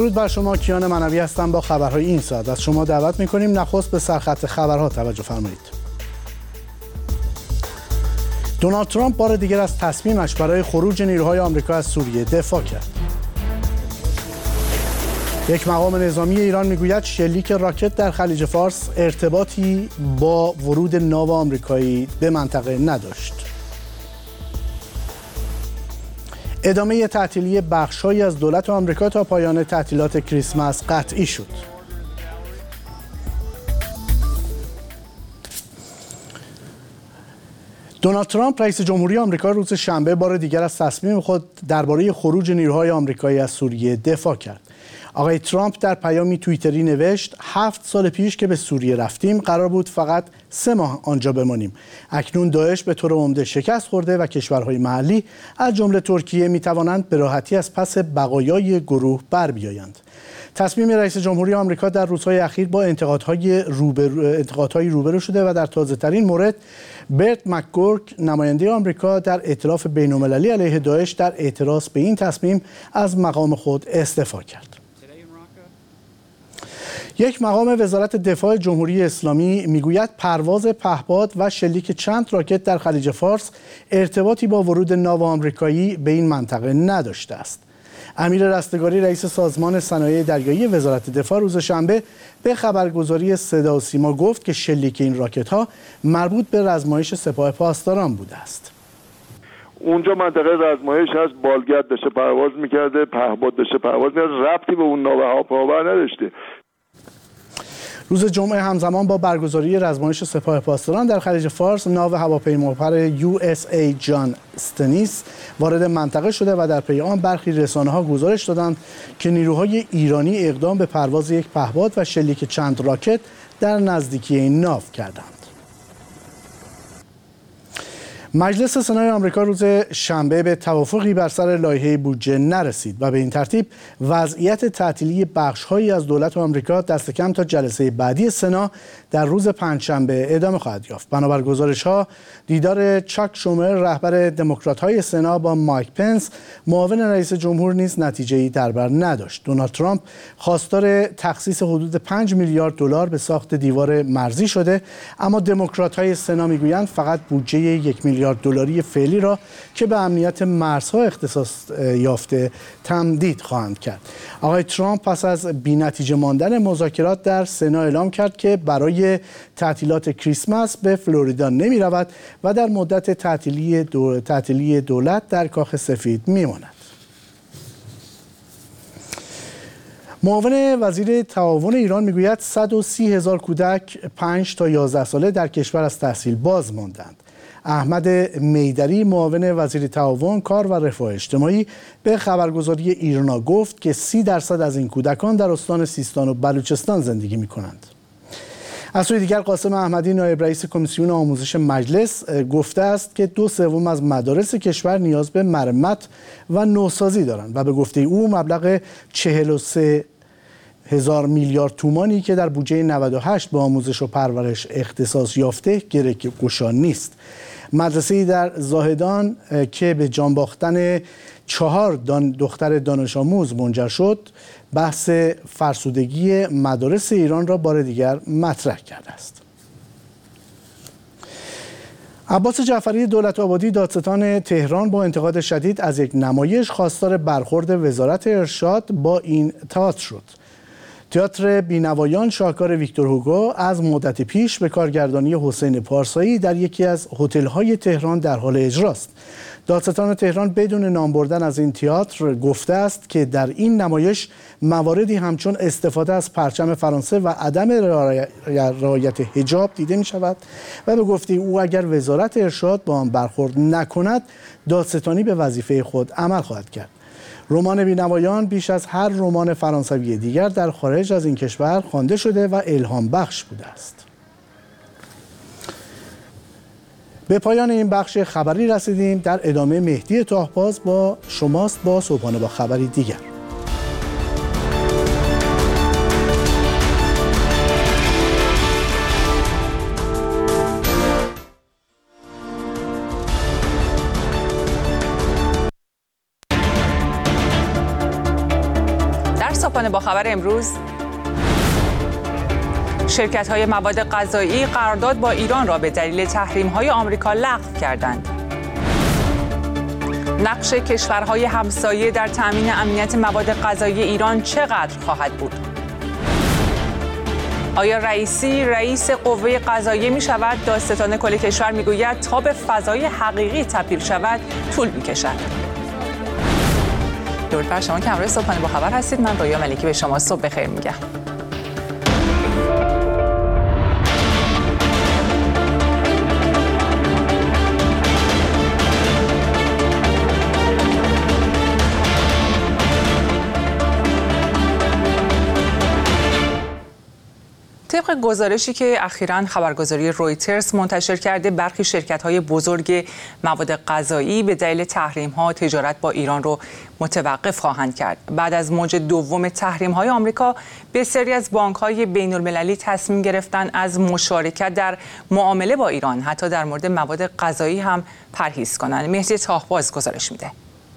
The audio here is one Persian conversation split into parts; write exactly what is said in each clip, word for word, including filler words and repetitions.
درود بر شما. کیان منوی هستم با خبرهای این ساعت. از شما دعوت می‌کنیم نخست به سرخط خبرها توجه فرمایید. دونالد ترامپ بار دیگر از تصمیمش برای خروج نیروهای آمریکا از سوریه دفاع کرد. یک مقام نظامی ایران میگوید شلیک راکت در خلیج فارس ارتباطی با ورود ناو آمریکایی به منطقه نداشت. ادامه تعطیلی بخش‌هایی از دولت آمریکا تا پایان تعطیلات کریسمس قطعی شد. دونالد ترامپ رئیس جمهوری آمریکا روز شنبه بار دیگر از تصمیم خود درباره خروج نیروهای آمریکایی از سوریه دفاع کرد. آقای ترامپ در پیامی توییتری نوشت هفت سال پیش که به سوریه رفتیم قرار بود فقط سه ماه آنجا بمانیم. اکنون داعش به طور عمده شکست خورده و کشورهای محلی از جمله ترکیه می توانند به راحتی از پس بقایای گروه بر بیایند. تصمیم رئیس جمهوری آمریکا در روزهای اخیر با انتقادهای روبرو انتقادهای روبرو شده و در تازه‌ترین مورد برت مکگورک نماینده آمریکا در ائتلاف بین‌المللی علیه داعش در اعتراض به این تصمیم از مقام خود استعفا کرد. یک مقام وزارت دفاع جمهوری اسلامی میگوید پرواز پهپاد و شلیک چند راکت در خلیج فارس ارتباطی با ورود ناو آمریکایی به این منطقه نداشته است. امیر رستگاری رئیس سازمان صنایع دریایی وزارت دفاع روز شنبه به خبرگزاری صدا و سیما گفت که شلیک این راکت‌ها مربوط به رزمایش سپاه پاسداران بوده است. اونجا منطقه رزمایش هست، بالگرد داشته پرواز میکرده، پهپاد داشته پرواز میکرده، ربطی به اون ناو هواپیما نداشته. روز جمعه همزمان با برگزاری رزمایش سپاه پاسداران در خلیج فارس، ناو هواپیمابر یو اس ای جان استنیس وارد منطقه شده و در پی آن برخی رسانه‌ها گزارش دادند که نیروهای ایرانی اقدام به پرواز یک پهپاد و شلیک چند راکت در نزدیکی این ناو کردند. مجلس سنای آمریکا روز شنبه به توافقی بر سر لایحه بودجه نرسید و به این ترتیب وضعیت تعطیلی بخش‌هایی از دولت آمریکا دست کم تا جلسه بعدی سنا در روز پنجشنبه ادامه خواهد یافت. بنابر گزارش‌ها دیدار چاک شومر رهبر دموکرات‌های سنا با مایک پنس معاون رئیس جمهور نیز نتیجه‌ای در بر نداشت. دونالد ترامپ خواستار تخصیص حدود پنج میلیارد دلار به ساخت دیوار مرزی شده، اما دموکرات‌های سنا میگویند فقط بودجه یک میلیارد دلاری فعلی را که به امنیت مرزها اختصاص یافته تمدید خواهند کرد. آقای ترامپ پس از بی‌نتیجه ماندن مذاکرات در سنا اعلام کرد که برای تعطیلات کریسمس به فلوریدا نمی رود و در مدت تعطیلی دو... تعطیلی دولت در کاخ سفید می ماند. معاون وزیر تعاون ایران میگوید صد و سی هزار کودک پنج تا یازده ساله در کشور از تحصیل باز ماندند. احمد میدری معاون وزیر تعاون کار و رفاه اجتماعی به خبرگزاری ایرنا گفت که سی درصد از این کودکان در استان سیستان و بلوچستان زندگی می کنند. از سوی دیگر قاسم احمدی نایب رئیس کمیسیون آموزش مجلس گفته است که دو سوم از مدارس کشور نیاز به مرمت و نوسازی دارند و به گفته او مبلغ چهل و سه هزار میلیارد تومانی که در بودجه نود و هشت به آموزش و پرورش اختصاص یافته گره‌گشا نیست. مدرسه‌ای در زاهدان که به جان باختن چهار دان دختر دانش آموز منجر شد، بحث فرسودگی مدارس ایران را بار دیگر مطرح کرده است. عباس جعفری دولت‌آبادی دادستان تهران با انتقاد شدید از یک نمایش خواستار برخورد وزارت ارشاد با این تئاتر شد. تئاتر بینوایان شاهکار ویکتور هوگو از مدت پیش به کارگردانی حسین پارسایی در یکی از هتل‌های تهران در حال اجراست. دادستان تهران بدون نام بردن از این تئاتر گفته است که در این نمایش مواردی همچون استفاده از پرچم فرانسه و عدم رعایت حجاب دیده می شود و به گفته او اگر وزارت ارشاد با آن برخورد نکند دادستانی به وظیفه خود عمل خواهد کرد. رمان بینوایان بیش از هر رمان فرانسوی دیگر در خارج از این کشور خوانده شده و الهام بخش بوده است. به پایان این بخش خبری رسیدیم. در ادامه مهدی طاهباز با شماست با صبحانه با خبری دیگر. صبحانه با خبر امروز: شرکت‌های مواد غذایی قرارداد با ایران را به دلیل تحریم‌های آمریکا لغو کردند. نقش کشورهای همسایه در تأمین امنیت مواد غذایی ایران چقدر خواهد بود؟ آیا رئیسی رئیس قوه قضاییه می شود؟ دادستان کل کشور می گوید تا به فضای حقیقی تبدیل شود طول می کشد. درود بر شما که همراه صبحانه با خبر هستید. من رویا ملکی به شما صبح بخیر میگم. طبق گزارشی که اخیراً خبرگزاری رویترز منتشر کرده، برخی شرکت‌های بزرگ مواد غذایی به دلیل تحریم‌ها تجارت با ایران رو متوقف خواهند کرد. بعد از موج دوم تحریم‌های آمریکا، بسیاری از بانک‌های بین‌المللی تصمیم گرفتن از مشارکت در معامله با ایران، حتی در مورد مواد غذایی هم پرهیز کنند. مهدی تاهباز گزارش میده.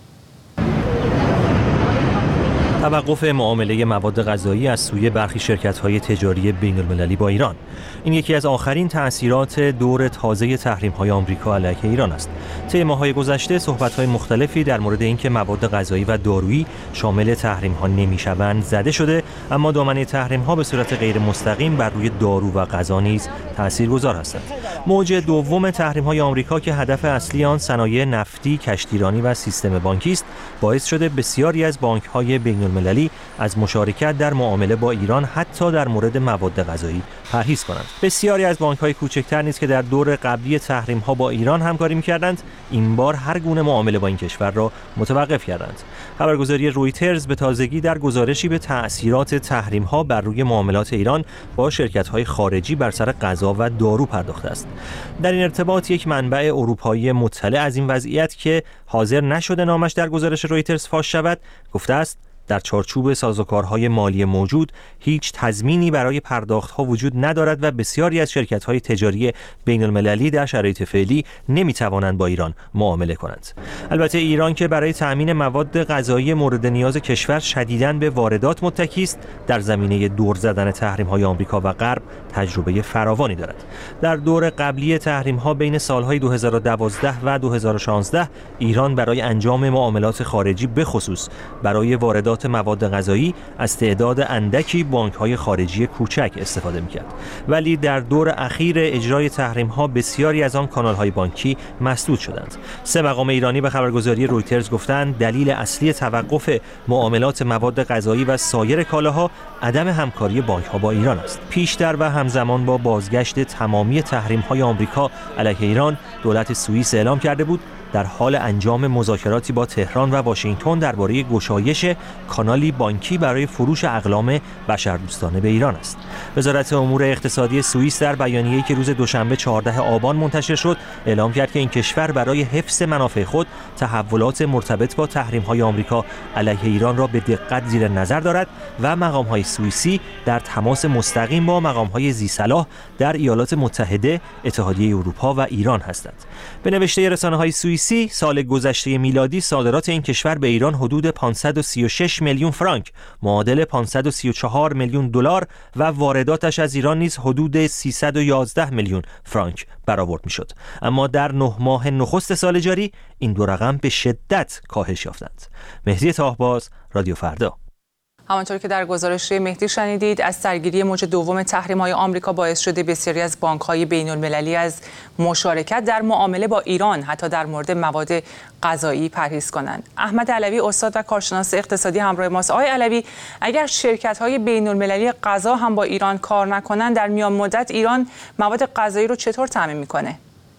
توقف معامله مواد غذایی از سوی برخی شرکت‌های تجاری بین‌المللی با ایران. این یکی از آخرین تأثیرات دور تازه تحریم‌های آمریکا علیه ایران است. طی ماه‌های گذشته صحبت‌های مختلفی در مورد اینکه مواد غذایی و دارویی شامل تحریم‌ها نمی‌شوند زده شده، اما دامنه تحریم‌ها به صورت غیر مستقیم بر روی دارو و غذا نیز تاثیرگذار هستند. موج دوم تحریم‌های آمریکا که هدف اصلی آن صنایع نفتی، کشتیرانی و سیستم بانکی است، باعث شده بسیاری از بانک‌های بین‌المللی از مشارکت در معامله با ایران حتی در مورد مواد غذایی پرهیز کنند. بسیاری از بانک‌های کوچکتر نیز که در دور قبلی تحریم‌ها با ایران همکاری می‌کردند، این بار هر گونه معامله با این کشور را متوقف کردند. خبرگزاری رویترز به تازگی در گزارشی به تأثیرات تحریم‌ها بر روی معاملات ایران با شرکت‌های خارجی بر سر غذا و دارو پرداخته است. در این ارتباط یک منبع اروپایی مطلع از این وضعیت که حاضر نشده نامش در گزارش رویترز فاش شود، گفته است در چارچوب سازوکارهای مالی موجود هیچ تضمینی برای پرداخت‌ها وجود ندارد و بسیاری از شرکت‌های تجاری بین‌المللی در شرایط فعلی نمی‌توانند با ایران معامله کنند. البته ایران که برای تأمین مواد غذایی مورد نیاز کشور شدیداً به واردات متکی است، در زمینه دور زدن تحریم‌های آمریکا و غرب تجربه فراوانی دارد. در دور قبلی تحریم‌ها بین سال‌های دو هزار و دوازده و دو هزار و شانزده ایران برای انجام معاملات خارجی به خصوص برای واردات مواد غذایی از تعداد اندکی بانک‌های خارجی کوچک استفاده می‌کرد، ولی در دور اخیر اجرای تحریم‌ها بسیاری از آن کانال‌های بانکی مسدود شدند. سه مقام ایرانی به خبرگزاری رویترز گفتند دلیل اصلی توقف معاملات مواد غذایی و سایر کالاها عدم همکاری بانک‌ها با ایران است. پیشتر و همزمان با بازگشت تمامی تحریم‌های آمریکا علیه ایران، دولت سوئیس اعلام کرده بود در حال انجام مذاکراتی با تهران و واشنگتن درباره گشایش کانالی بانکی برای فروش اقلام بشردوستانه به ایران است. وزارت امور اقتصادی سوئیس در بیانیه‌ای که روز دوشنبه چهاردهم آبان منتشر شد، اعلام کرد که این کشور برای حفظ منافع خود تحولات مرتبط با تحریم‌های آمریکا علیه ایران را به دقت زیر نظر دارد و مقام‌های سوئیسی در تماس مستقیم با مقام‌های ذی‌صلاح در ایالات متحده، اتحادیه اروپا و ایران هستند. به نوشته رسانه‌های سوئیسی، سال گذشته میلادی صادرات این کشور به ایران حدود پانصد و سی و شش میلیون فرانک معادل پانصد و سی و چهار میلیون دلار و وارداتش از ایران نیز حدود سیصد و یازده میلیون فرانک برآورد میشد. اما در نه ماه نخست سال جاری این دو رقم به شدت کاهش یافتند. مهدی تاهباز، رادیو فردا. همانطور که در گزارش مهدی شنیدید، از سرگیری موج دوم تحریم‌های آمریکا باعث شده بسیاری از بانک‌های بین‌المللی از مشارکت در معامله با ایران حتی در مورد مواد غذایی پرهیز کنند. احمد علوی، استاد و کارشناس اقتصادی همراه ماست. آقای علوی، اگر شرکت‌های بین‌المللی غذا هم با ایران کار نکنند، در میان مدت ایران مواد غذایی رو چطور تامین می‌کنه؟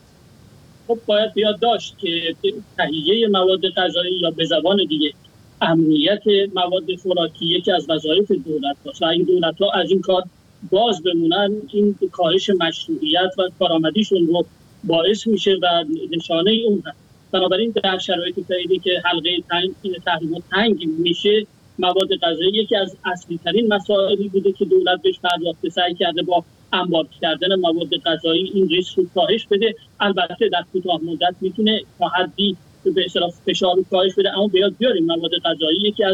خب باید یاد داشت که تهیه مواد غذایی یا به زبان دیگه امنیت مواد خوراکی یکی از وظایف دولت هاست و اگه دولت ها از این کار باز بمونن، این کاهش مشروعیت و کارآمدیشون رو باعث میشه و نشانه اون هست. بنابراین در شرایط فعلی که حلقه تنگ تحریمات تنگ میشه، مواد غذایی یکی از اصلی ترین مسائلی بوده که دولت بهش پرداخته، سعی کرده با انبار کردن مواد غذایی این ریسک رو کاهش بده. البته در کوتاه مدت میتونه تا حدی به اصطلاح فشار رو کاهش بده، اما بیاد بیاریم مواد غذایی یکی از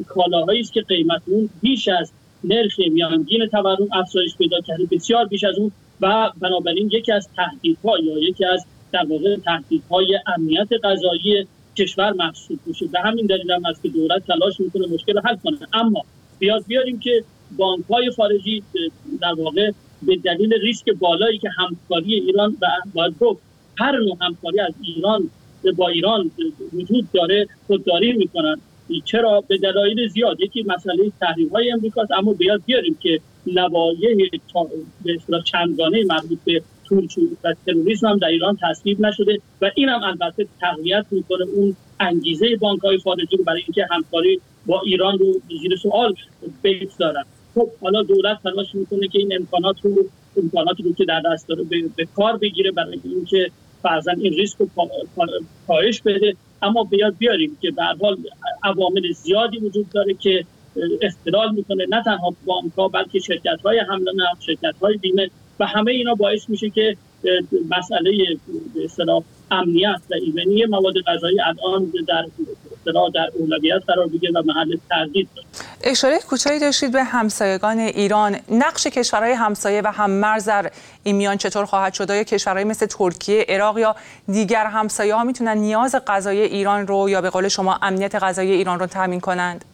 کالاهایی است که قیمت اون بیش از نرخ میانگین تورم افزایش پیدا کرده، بسیار بیش از اون، و بنابراین یکی از تهدیدها یا یکی از در واقع تهدیدهای امنیت غذایی کشور محسوب میشه. به همین دلیل هم است که دولت تلاش میکنه مشکل حل کنه. اما بیاد بیاریم که بانک‌های خارجی در واقع به دلیل ریسک بالایی که همکاری ایران و باید گفت هر نوع همکاری از ایران با ایران وجود داره خودداری میکنن. چرا؟ به دلایل زیاد. یکی مسئله تحریم‌های امریکاست، اما بیاد بیاریم که لوایح به اصطلاح چندگانه مربوط به ترور و تروریسم هم در ایران تصویب نشده و این هم البته تقویت میکنه اون انگیزه بانک‌های خارجی رو برای اینکه همکاری با ایران رو زیر سوال بگذارن. خب حالا دولت تلاش میکنه که این امکانات رو امکاناتی رو که در دست داره به, به کار بگیره برای اینکه فرضاً این ریسک رو کاهش بده. اما بیاد بیاریم که به هر حال عوامل زیادی وجود داره که اختلال میکنه، نه تنها بانک‌ها بلکه شرکت‌های حمل و نقل، شرکت‌های بیمه، و همه اینا باعث میشه که مسئله به اصطلاح امنیت و ایمنی مواد غذایی الان در اصطلاح در اولویت قرار بگیره و محل تردید داره. اشاره کوتاهی داشتید به همسایگان ایران. نقش کشورهای همسایه و هم‌مرز در این میان چطور خواهد شد؟ آیا کشورهای مثل ترکیه، عراق یا دیگر همسایه‌ها میتونن نیاز غذایی ایران رو یا به قول شما امنیت غذایی ایران رو تامین کنند؟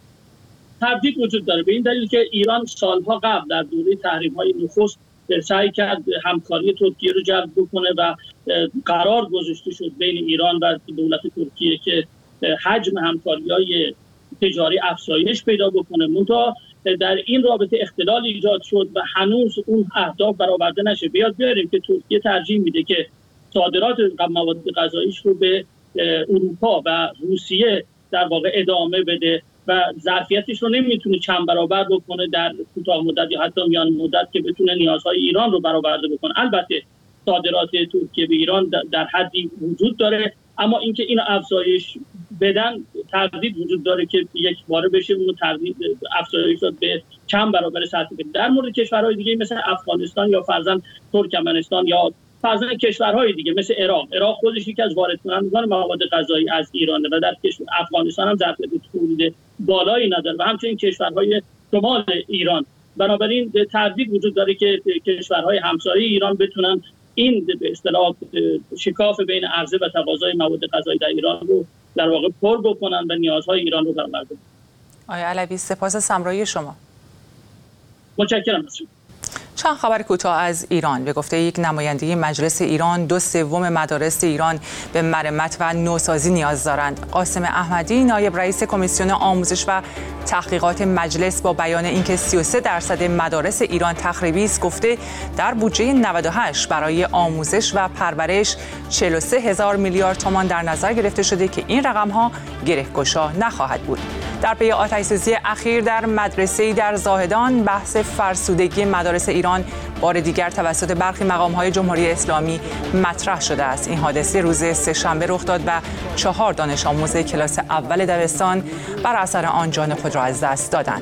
تردید وجود داره، به این دلیل که ایران سالها قبل در دوره تحریم‌های نخست سعی کرد همکاری ترکیه رو جلب بکنه و قرار گذاشته شد بین ایران و دولت ترکیه که حجم همکاری‌های تجاری افزایش پیدا بکنه. منتها در این رابطه اختلال ایجاد شد و هنوز اون اهداف برآورده نشه. بیاد بیاریم که ترکیه ترجیح میده که صادرات مواد غذاییش رو به اروپا و روسیه در واقع ادامه بده و ظرفیتش رو نمیتونه چند برابر بکنه در کوتاه مدت یا حتی میان مدت که بتونه نیازهای ایران رو برآورده بکنه. البته صادرات ترکیه به ایران در حدی وجود داره، اما اینکه اینو افزایش بدن تردید وجود داره که یک باره بشه اون تردید افزایش داد به چند برابر سطح. در مورد کشورهای دیگه مثل افغانستان یا فرضاً ترکمنستان یا فرضاً کشورهای دیگه مثل عراق، عراق خودش یکی از وارد کنندگان مواد غذایی از ایرانه و در کشور افغانستان هم ظرفیت تولید بالایی نداره و همچنین کشورهای شمال ایران. بنابراین تردید وجود داره که کشورهای همسایه ایران بتونن این به اصطلاح شکاف بین عرضه و تقاضای مواد غذایی در ایران رو در واقع پر بکنن و نیازهای ایران رو برآورده کنن. آقای علوی سپاس سمرایی شما. متشکرم از شما. چند خبر کوتاه از ایران. به گفته یک نماینده مجلس ایران، دو سوم مدارس ایران به مرمت و نوسازی نیاز دارند. قاسم احمدی، نایب رئیس کمیسیون آموزش و تحقیقات مجلس، با بیان اینکه سی و سه درصد مدارس ایران تخریبی است، گفته در بودجه نود و هشت برای آموزش و پرورش چهل و سه هزار میلیارد تومان در نظر گرفته شده که این رقم‌ها گره‌گشا نخواهد بود. در پی آتش‌سوزی اخیر در مدرسه‌ای در زاهدان، بحث فرسودگی مدارس ایران بار دیگر توسط برخی مقام‌های جمهوری اسلامی مطرح شده است. این حادثه روز سه‌شنبه رخ داد و چهار دانش آموز کلاس اول دبستان بر اثر آن جان خود را از دست دادند.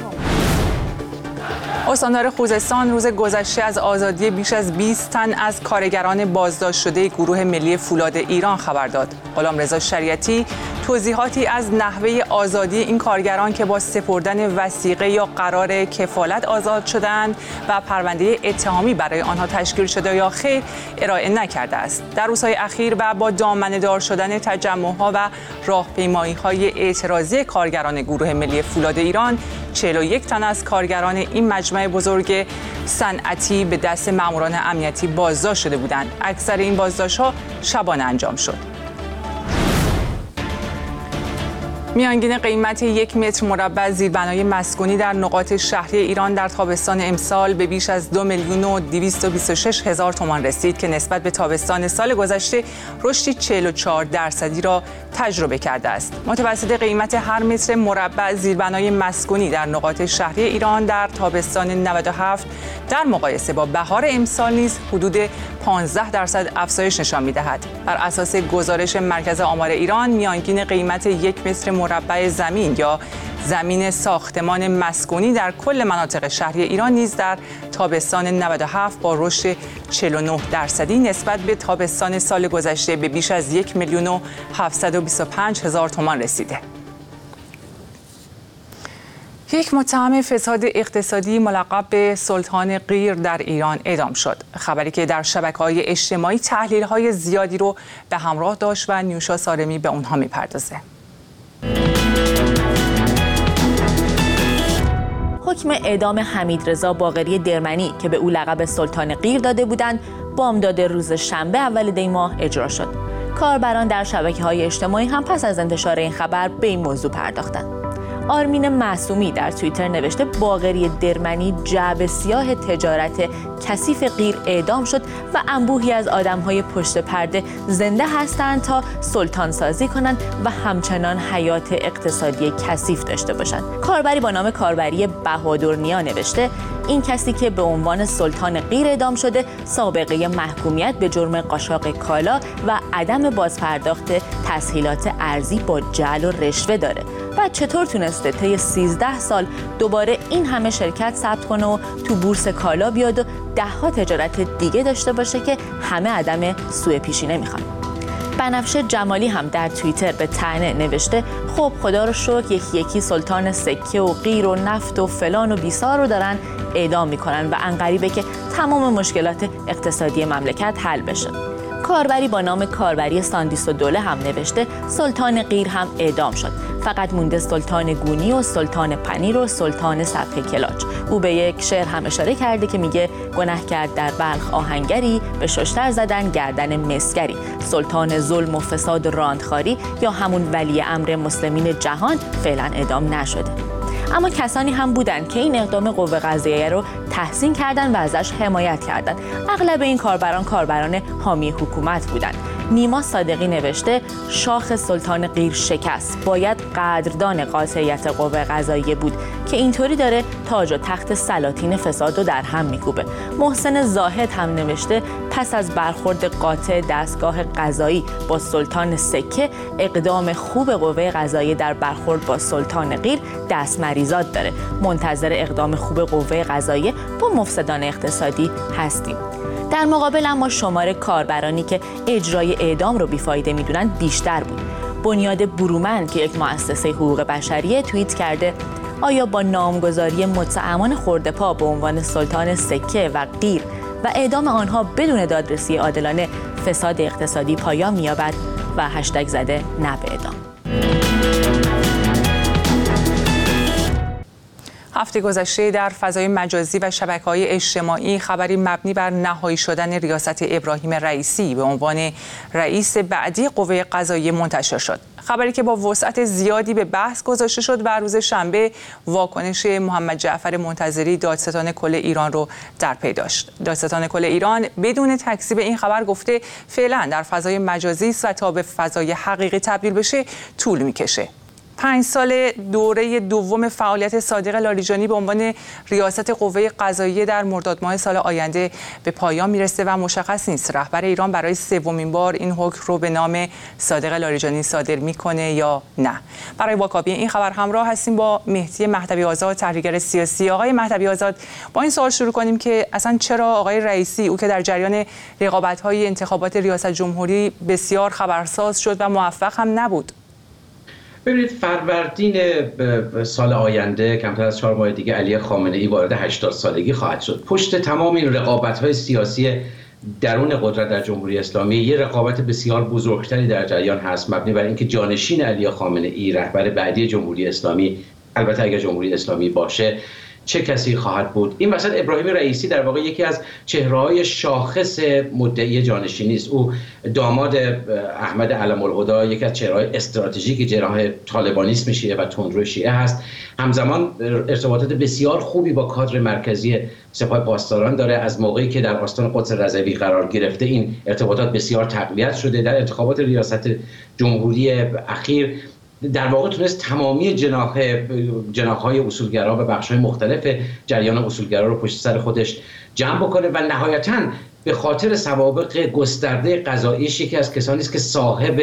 استاندار خوزستان روز گذشته از آزادی بیش از بیست تن از کارگران بازداشت شده گروه ملی فولاد ایران خبر داد. غلامرضا شریعتی توضیحاتی از نحوه آزادی این کارگران که با سپردن وثیقه یا قرار کفالت آزاد شدند و پرونده اتهامی برای آنها تشکیل شده یا خیر ارائه نکرده است. در روزهای اخیر و با دامنه‌دار شدن تجمع‌ها و راهپیمایی‌های اعتراضی کارگران گروه ملی فولاد ایران، چهل و یک تن از کارگران این مجمع بزرگ صنعتی به دست ماموران امنیتی بازداشت شده بودند. اکثر این بازداشت‌ها شبانه انجام شد. میانگین قیمت یک متر مربع زیربنای مسکونی در نقاط شهری ایران در تابستان امسال به بیش از دو میلیون و دویست و بیست و شش هزار تومان رسید که نسبت به تابستان سال گذشته رشدی چهل و چهار درصدی را تجربه کرده است. متوسط قیمت هر متر مربع زیربنای مسکونی در نقاط شهری ایران در تابستان نود و هفت در مقایسه با بهار امسال نیز حدود پانزده درصد افزایش نشان می‌دهد. بر اساس گزارش مرکز آمار ایران، میانگین قیمت یک متر مربع زمین یا زمین ساختمان مسکونی در کل مناطق شهری ایران نیز در تابستان نود و هفت با رشد چهل و نه درصدی نسبت به تابستان سال گذشته به بیش از یک میلیون و هفتصد و بیست و پنج هزار تومان رسیده. یک متهم فساد اقتصادی ملقب به سلطان غیر در ایران اعدام شد. خبری که در شبکه‌های اجتماعی تحلیل‌های زیادی رو به همراه داشت و نیوشا سارمی به اونها می‌پردازه. حکم اعدام حمیدرضا باقری درمنی که به او لقب سلطان غیر داده بودند، بامداد روز شنبه اول دی ماه اجرا شد. کاربران در شبکه‌های اجتماعی هم پس از انتشار این خبر به این موضوع پرداختند. آرمین معصومی در توییتر نوشته باقری درمنی جعبه سیاه تجارت کثیف غیر اعدام شد و انبوهی از آدم‌های پشت پرده زنده هستند تا سلطان سازی کنند و همچنان حیات اقتصادی کثیف داشته باشند. کاربری با نام کاربری بهادر نیا نوشته این کسی که به عنوان سلطان غیر اعدام شده سابقه محکومیت به جرم قاچاق کالا و عدم بازپرداخت تسهیلات ارزی با جعل و رشوه داره و چطور تونسته طی سیزده سال دوباره این همه شرکت ثبت کنه و تو بورس کالا بیاد و ده ها تجارت دیگه داشته باشه که همه عدم سوء پیشینه میخوان. بنفشه جمالی هم در توییتر به طعنه نوشته خب خدا رو شکر یکی یکی سلطان سکه و غیر و نفت و فلان و بیسار رو دارن اعدام میکنن و عنقریبه که تمام مشکلات اقتصادی مملکت حل بشه. کاربری با نام کاربری ساندیس و دوله هم نوشته سلطان غیر هم اعدام شد، فقط مونده سلطان گونی و سلطان پنیر و سلطان سبک کلاج. او به یک شعر هم اشاره کرده که میگه گناه کرد در بلخ آهنگری، به ششتر زدن گردن مسگری، سلطان ظلم و فساد راندخاری یا همون ولی امر مسلمین جهان فعلا اعدام نشده. اما کسانی هم بودند که این اقدام قوه قضاییه رو تحسین کردند و ازش حمایت کردند. اغلب این کاربران کاربران حامی حکومت بودند. نیما صادقی نوشته شاخ سلطان غیر شکست، باید قدردان قاطعیت قوه قضاییه بود که اینطوری داره تاج و تخت سلاطین فساد رو در هم میکوبه. محسن زاهد هم نوشته پس از برخورد قاطع دستگاه قضایی با سلطان سکه، اقدام خوب قوه قضاییه در برخورد با سلطان غیر دست مریزاد داره. منتظر اقدام خوب قوه قضاییه با مفسدان اقتصادی هستیم. در مقابل اما شمار کاربرانی که اجرای اعدام رو بیفایده میدونن بیشتر بود. بنیاد برومند که یک مؤسسه حقوق بشریه توییت کرده آیا با نامگذاری متهمان خرده‌پا به عنوان سلطان سکه و غیر و اعدام آنها بدون دادرسی عادلانه فساد اقتصادی پایان می‌یابد و هشتگ زده نه به اعدام. هفته گذشته در فضای مجازی و شبکه‌های اجتماعی خبری مبنی بر نهایی شدن ریاست ابراهیم رئیسی به عنوان رئیس بعدی قوه قضاییه منتشر شد. خبری که با وسعت زیادی به بحث گذاشته شد و روز شنبه واکنش محمد جعفر منتظری دادستان کل ایران رو در پی داشت. دادستان کل ایران بدون تکذیب این خبر گفته فعلا در فضای مجازی است و تا به فضای حقیقی تبدیل بشه طول می‌کشه. پنج سال دوره دوم فعالیت صادق لاریجانی به عنوان ریاست قوه قضاییه در مرداد ماه سال آینده به پایان میرسه و مشخص نیست رهبر ایران برای سومین بار این حکم رو به نام صادق لاریجانی صادر میکنه یا نه. برای واکاوی این خبر همراه هستیم با مهدی مهدوی آزاد، تحلیلگر سیاسی. آقای مهدوی آزاد، با این سوال شروع کنیم که اصلا چرا آقای رئیسی، او که در جریان رقابت‌های انتخابات ریاست جمهوری بسیار خبرساز شد و موفق هم نبود؟ ببینید، فروردین سال آینده کمتر از چهار ماه دیگه علی خامنه‌ای وارد هشتاد سالگی خواهد شد. پشت تمام این رقابت‌های سیاسی درون قدرت در جمهوری اسلامی یه رقابت بسیار بزرگتری در جریان هست، مبنی بر اینکه جانشین علی خامنه‌ای رهبر بعدی جمهوری اسلامی، البته اگر جمهوری اسلامی باشه، چه کسی خواهد بود. این وسط ابراهیم رئیسی در واقع یکی از چهره‌های شاخص مدعی جانشینی است. او داماد احمد علم الهدی، یکی از چهره‌های استراتژیک جناح طالبانیسم شیعه و تندرو شیعه هست. همزمان ارتباطات بسیار خوبی با کادر مرکزی سپاه پاسداران داره. از موقعی که در آستان قدس رضوی قرار گرفته این ارتباطات بسیار تقویت شده. در انتخابات ریاست جمهوری اخیر در واقع تونست تمامی جناح جناح‌های اصولگرا و بخش‌های مختلف جریان اصولگرا رو پشت سر خودش جمع بکنه و نهایتاً به خاطر سوابق گسترده قضاییش یکی از کسانی است که صاحب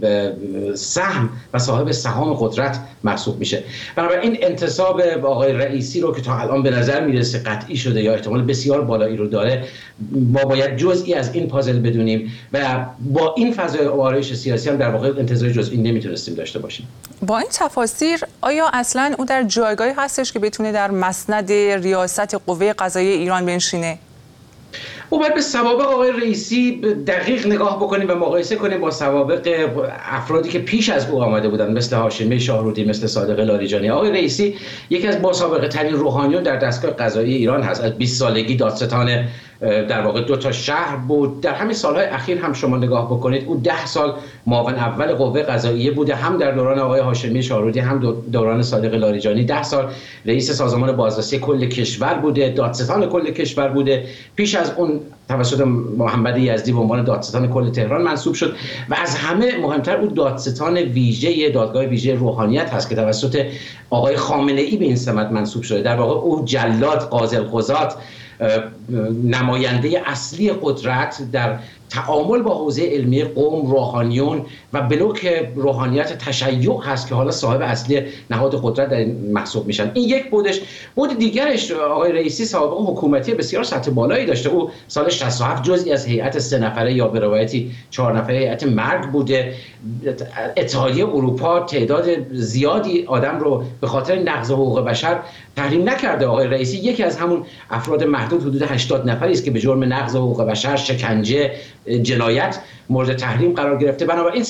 سهم و صاحب سهام قدرت محسوب میشه. بنابراین انتصاب آقای رئیسی رو که تا الان به نظر میرسه قطعی شده یا احتمال بسیار بالایی رو داره، ما باید جزئی از این پازل بدونیم و با این فضای آرایش سیاسی هم در واقع انتظار جزئی نمیتونستیم داشته باشیم. با این تفاسیر آیا اصلا او در جایگاهی هستش که بتونه در مسند ریاست قوه قضاییه ایران بنشینه؟ ما باید به سوابق آقای رئیسی دقیق نگاه بکنیم و مقایسه کنیم با سوابق افرادی که پیش از او آمده بودند، مثل هاشمی شاهرودی، مثل صادق لاریجانی. آقای رئیسی یکی از باسابقه ترین روحانیون در دستگاه قضایی ایران هست. از بیست سالگی دادستان در واقع دو تا شهر بود. در همین سالهای اخیر هم شما نگاه بکنید او ده سال معاون اول قوه قضاییه بوده، هم در دوران آقای هاشمی شاهرودی هم دوران صادق لاریجانی. ده سال رئیس سازمان بازرسی کل کشور بوده، دادستان کل کشور بوده. پیش از اون توسط محمد یزدی به عنوان دادستان کل تهران منصوب شد و از همه مهمتر او دادستان ویژه دادگاه ویژه روحانیت هست که توسط آقای خامنه ای به این سمت منصوب شده. در واقع او جلاد، قاضی القضات، نماینده اصلی قدرت در تعامل با حوزه علمی قوم، روحانیون و بلوک روحانیت تشیع هست که حالا صاحب اصلی نهاد قدرت در این محسوب میشن. این یک بودش. بود دیگرش آقای رئیسی سابقه حکومتی بسیار سطح بالایی داشته. او سال شصت و هفت جزئی از هیئت سه نفره یا به روایتی چهار نفره هیئت مرگ بوده. اتحادیه اروپا تعداد زیادی آدم رو به خاطر نقض حقوق بشر تحریم نکرده. آقای رئیسی یکی از همون افراد محدود حدود هشتاد نفری است که به جرم نقض حقوق بشر، شکنجه، جنایت مورد تحریم قرار گرفته. بنابراین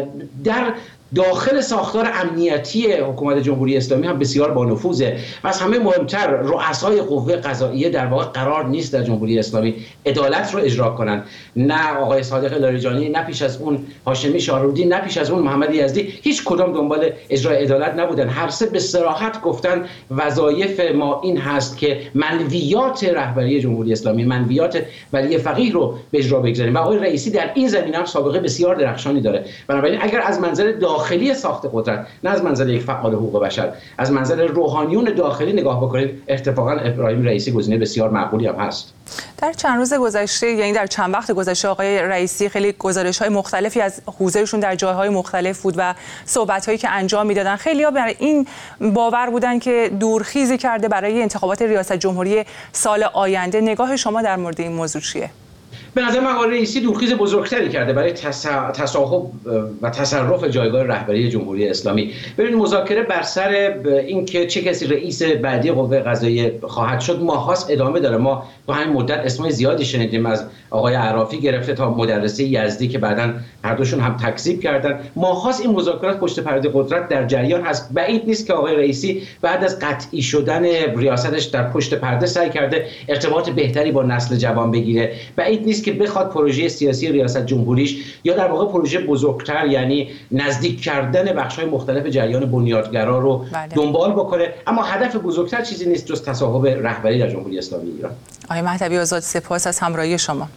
در داخل ساختار امنیتی حکومت جمهوری اسلامی هم بسیار با نفوذه و از همه مهمتر رؤسای قوه قضاییه در واقع قرار نیست در جمهوری اسلامی عدالت رو اجرا کنن. نه آقای صادق لاریجانی، نه پیش از اون هاشمی شاهرودی، نه پیش از اون محمد یزدی، هیچ کدام دنبال اجرای عدالت نبودن. هر سه به صراحت گفتن وظایف ما این هست که منویات رهبری جمهوری اسلامی، منویات ولی فقیه رو به اجرا بگذاریم و آقای رئیسی در این زمینه هم سابقه بسیار درخشانی داره. بنابراین اگر از منظر داخلی ساخت قدرت، نه از منظر یک فعال حقوق بشر، از منظر روحانیون داخلی نگاه بکنید، اتفاقا ابراهیم رئیسی گزینه بسیار مقبولی هم هست. در چند روز گذشته، یعنی در چند وقت گذشته، آقای رئیسی خیلی گزارش‌های مختلفی از حضورشون در جای‌های مختلف بود و صحبت‌هایی که انجام میدادن. خیلی‌ها برای این باور بودن که دورخیزی کرده برای انتخابات ریاست جمهوری سال آینده. نگاه شما در مورد این موضوع چیه؟ به نظر من آقای رئیسی دورخیز بزرگتری کرده برای تصاحب و تصرف جایگاه رهبری جمهوری اسلامی. ببینید مذاکره بر سر اینکه چه کسی رئیس بعدی قوه قضاییه خواهد شد ماهاست ادامه داره. ما تو همین مدت اسمای زیادی شنیدیم، از آقای عرافی گرفته تا مدرسه یزدی که بعداً هر دوشون هم تکذیب کردن. ماهاست این مذاکرات پشت پرده قدرت در جریان هست. بعید نیست که آقای رئیسی بعد از قطعی شدن ریاستش در پشت پرده سعی کرده ارتباط بهتری با نسل جوان بگیره. بعید نیست که بخواد پروژه سیاسی ریاست جمهوریش یا در واقع پروژه بزرگتر، یعنی نزدیک کردن بخش‌های مختلف جریان بنیادگرا رو بله. دنبال بکنه. اما هدف بزرگتر چیزی نیست جز تصاحب رهبری در جمهوری اسلامی ایران. آقای مهدوی آزاد، سپاس از همراهی شما.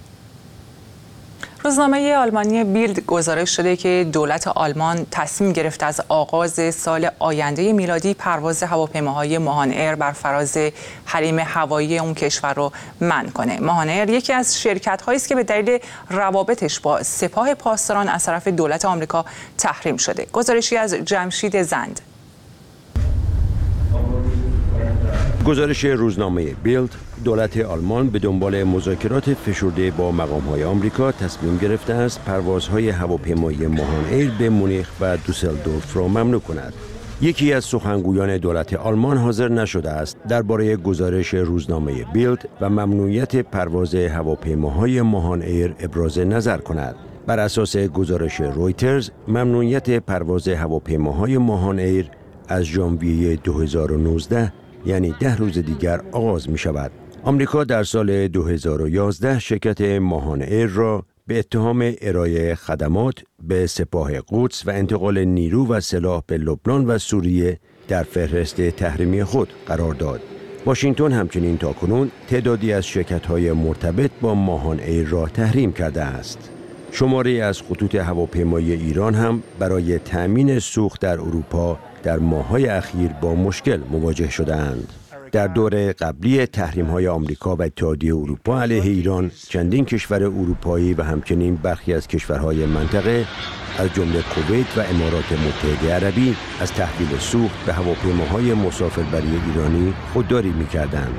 روزنامه آلمانی بیلد گزارش شده که دولت آلمان تصمیم گرفته از آغاز سال آینده میلادی پرواز هواپیماهای ماهان ایر بر فراز حریم هوایی اون کشور رو منع کنه. ماهان ایر یکی از شرکت‌هایی است که به دلیل روابطش با سپاه پاسداران از طرف دولت آمریکا تحریم شده. گزارشی از جمشید زند. گزارش روزنامه بیلد، دولت آلمان به دنبال مذاکرات فشرده با مقام‌های آمریکا تصمیم گرفته است پروازهای هواپیمای ماهان ایر به مونیخ و دوسلدورف را ممنوع کند. یکی از سخنگویان دولت آلمان حاضر نشده است درباره گزارش روزنامه بیلد و ممنوعیت پرواز هواپیماهای ماهان ایر ابراز نظر کند. بر اساس گزارش رویترز، ممنوعیت پرواز هواپیماهای ماهان ایر از ژانویه دو هزار و نوزده یعنی ده روز دیگر آغاز می شود. آمریکا در سال دو هزار و یازده شرکت ماهان ایر را به اتهام ارائه خدمات به سپاه قدس و انتقال نیرو و سلاح به لبنان و سوریه در فهرست تحریمی خود قرار داد. واشنگتن همچنین تاکنون تعدادی از شرکت‌های مرتبط با ماهان ایر را تحریم کرده است. شماری از خطوط هواپیمایی ایران هم برای تأمین سوخت در اروپا در ماه‌های اخیر با مشکل مواجه شده‌اند. در دور قبلی تحریم‌های آمریکا و اتحادیه اروپا علیه ایران، چندین کشور اروپایی و همچنین برخی از کشورهای منطقه از جمله کویت و امارات متحده عربی از تحویل سوخت به هواپیماهای مسافربری ایرانی خودداری می‌کردند.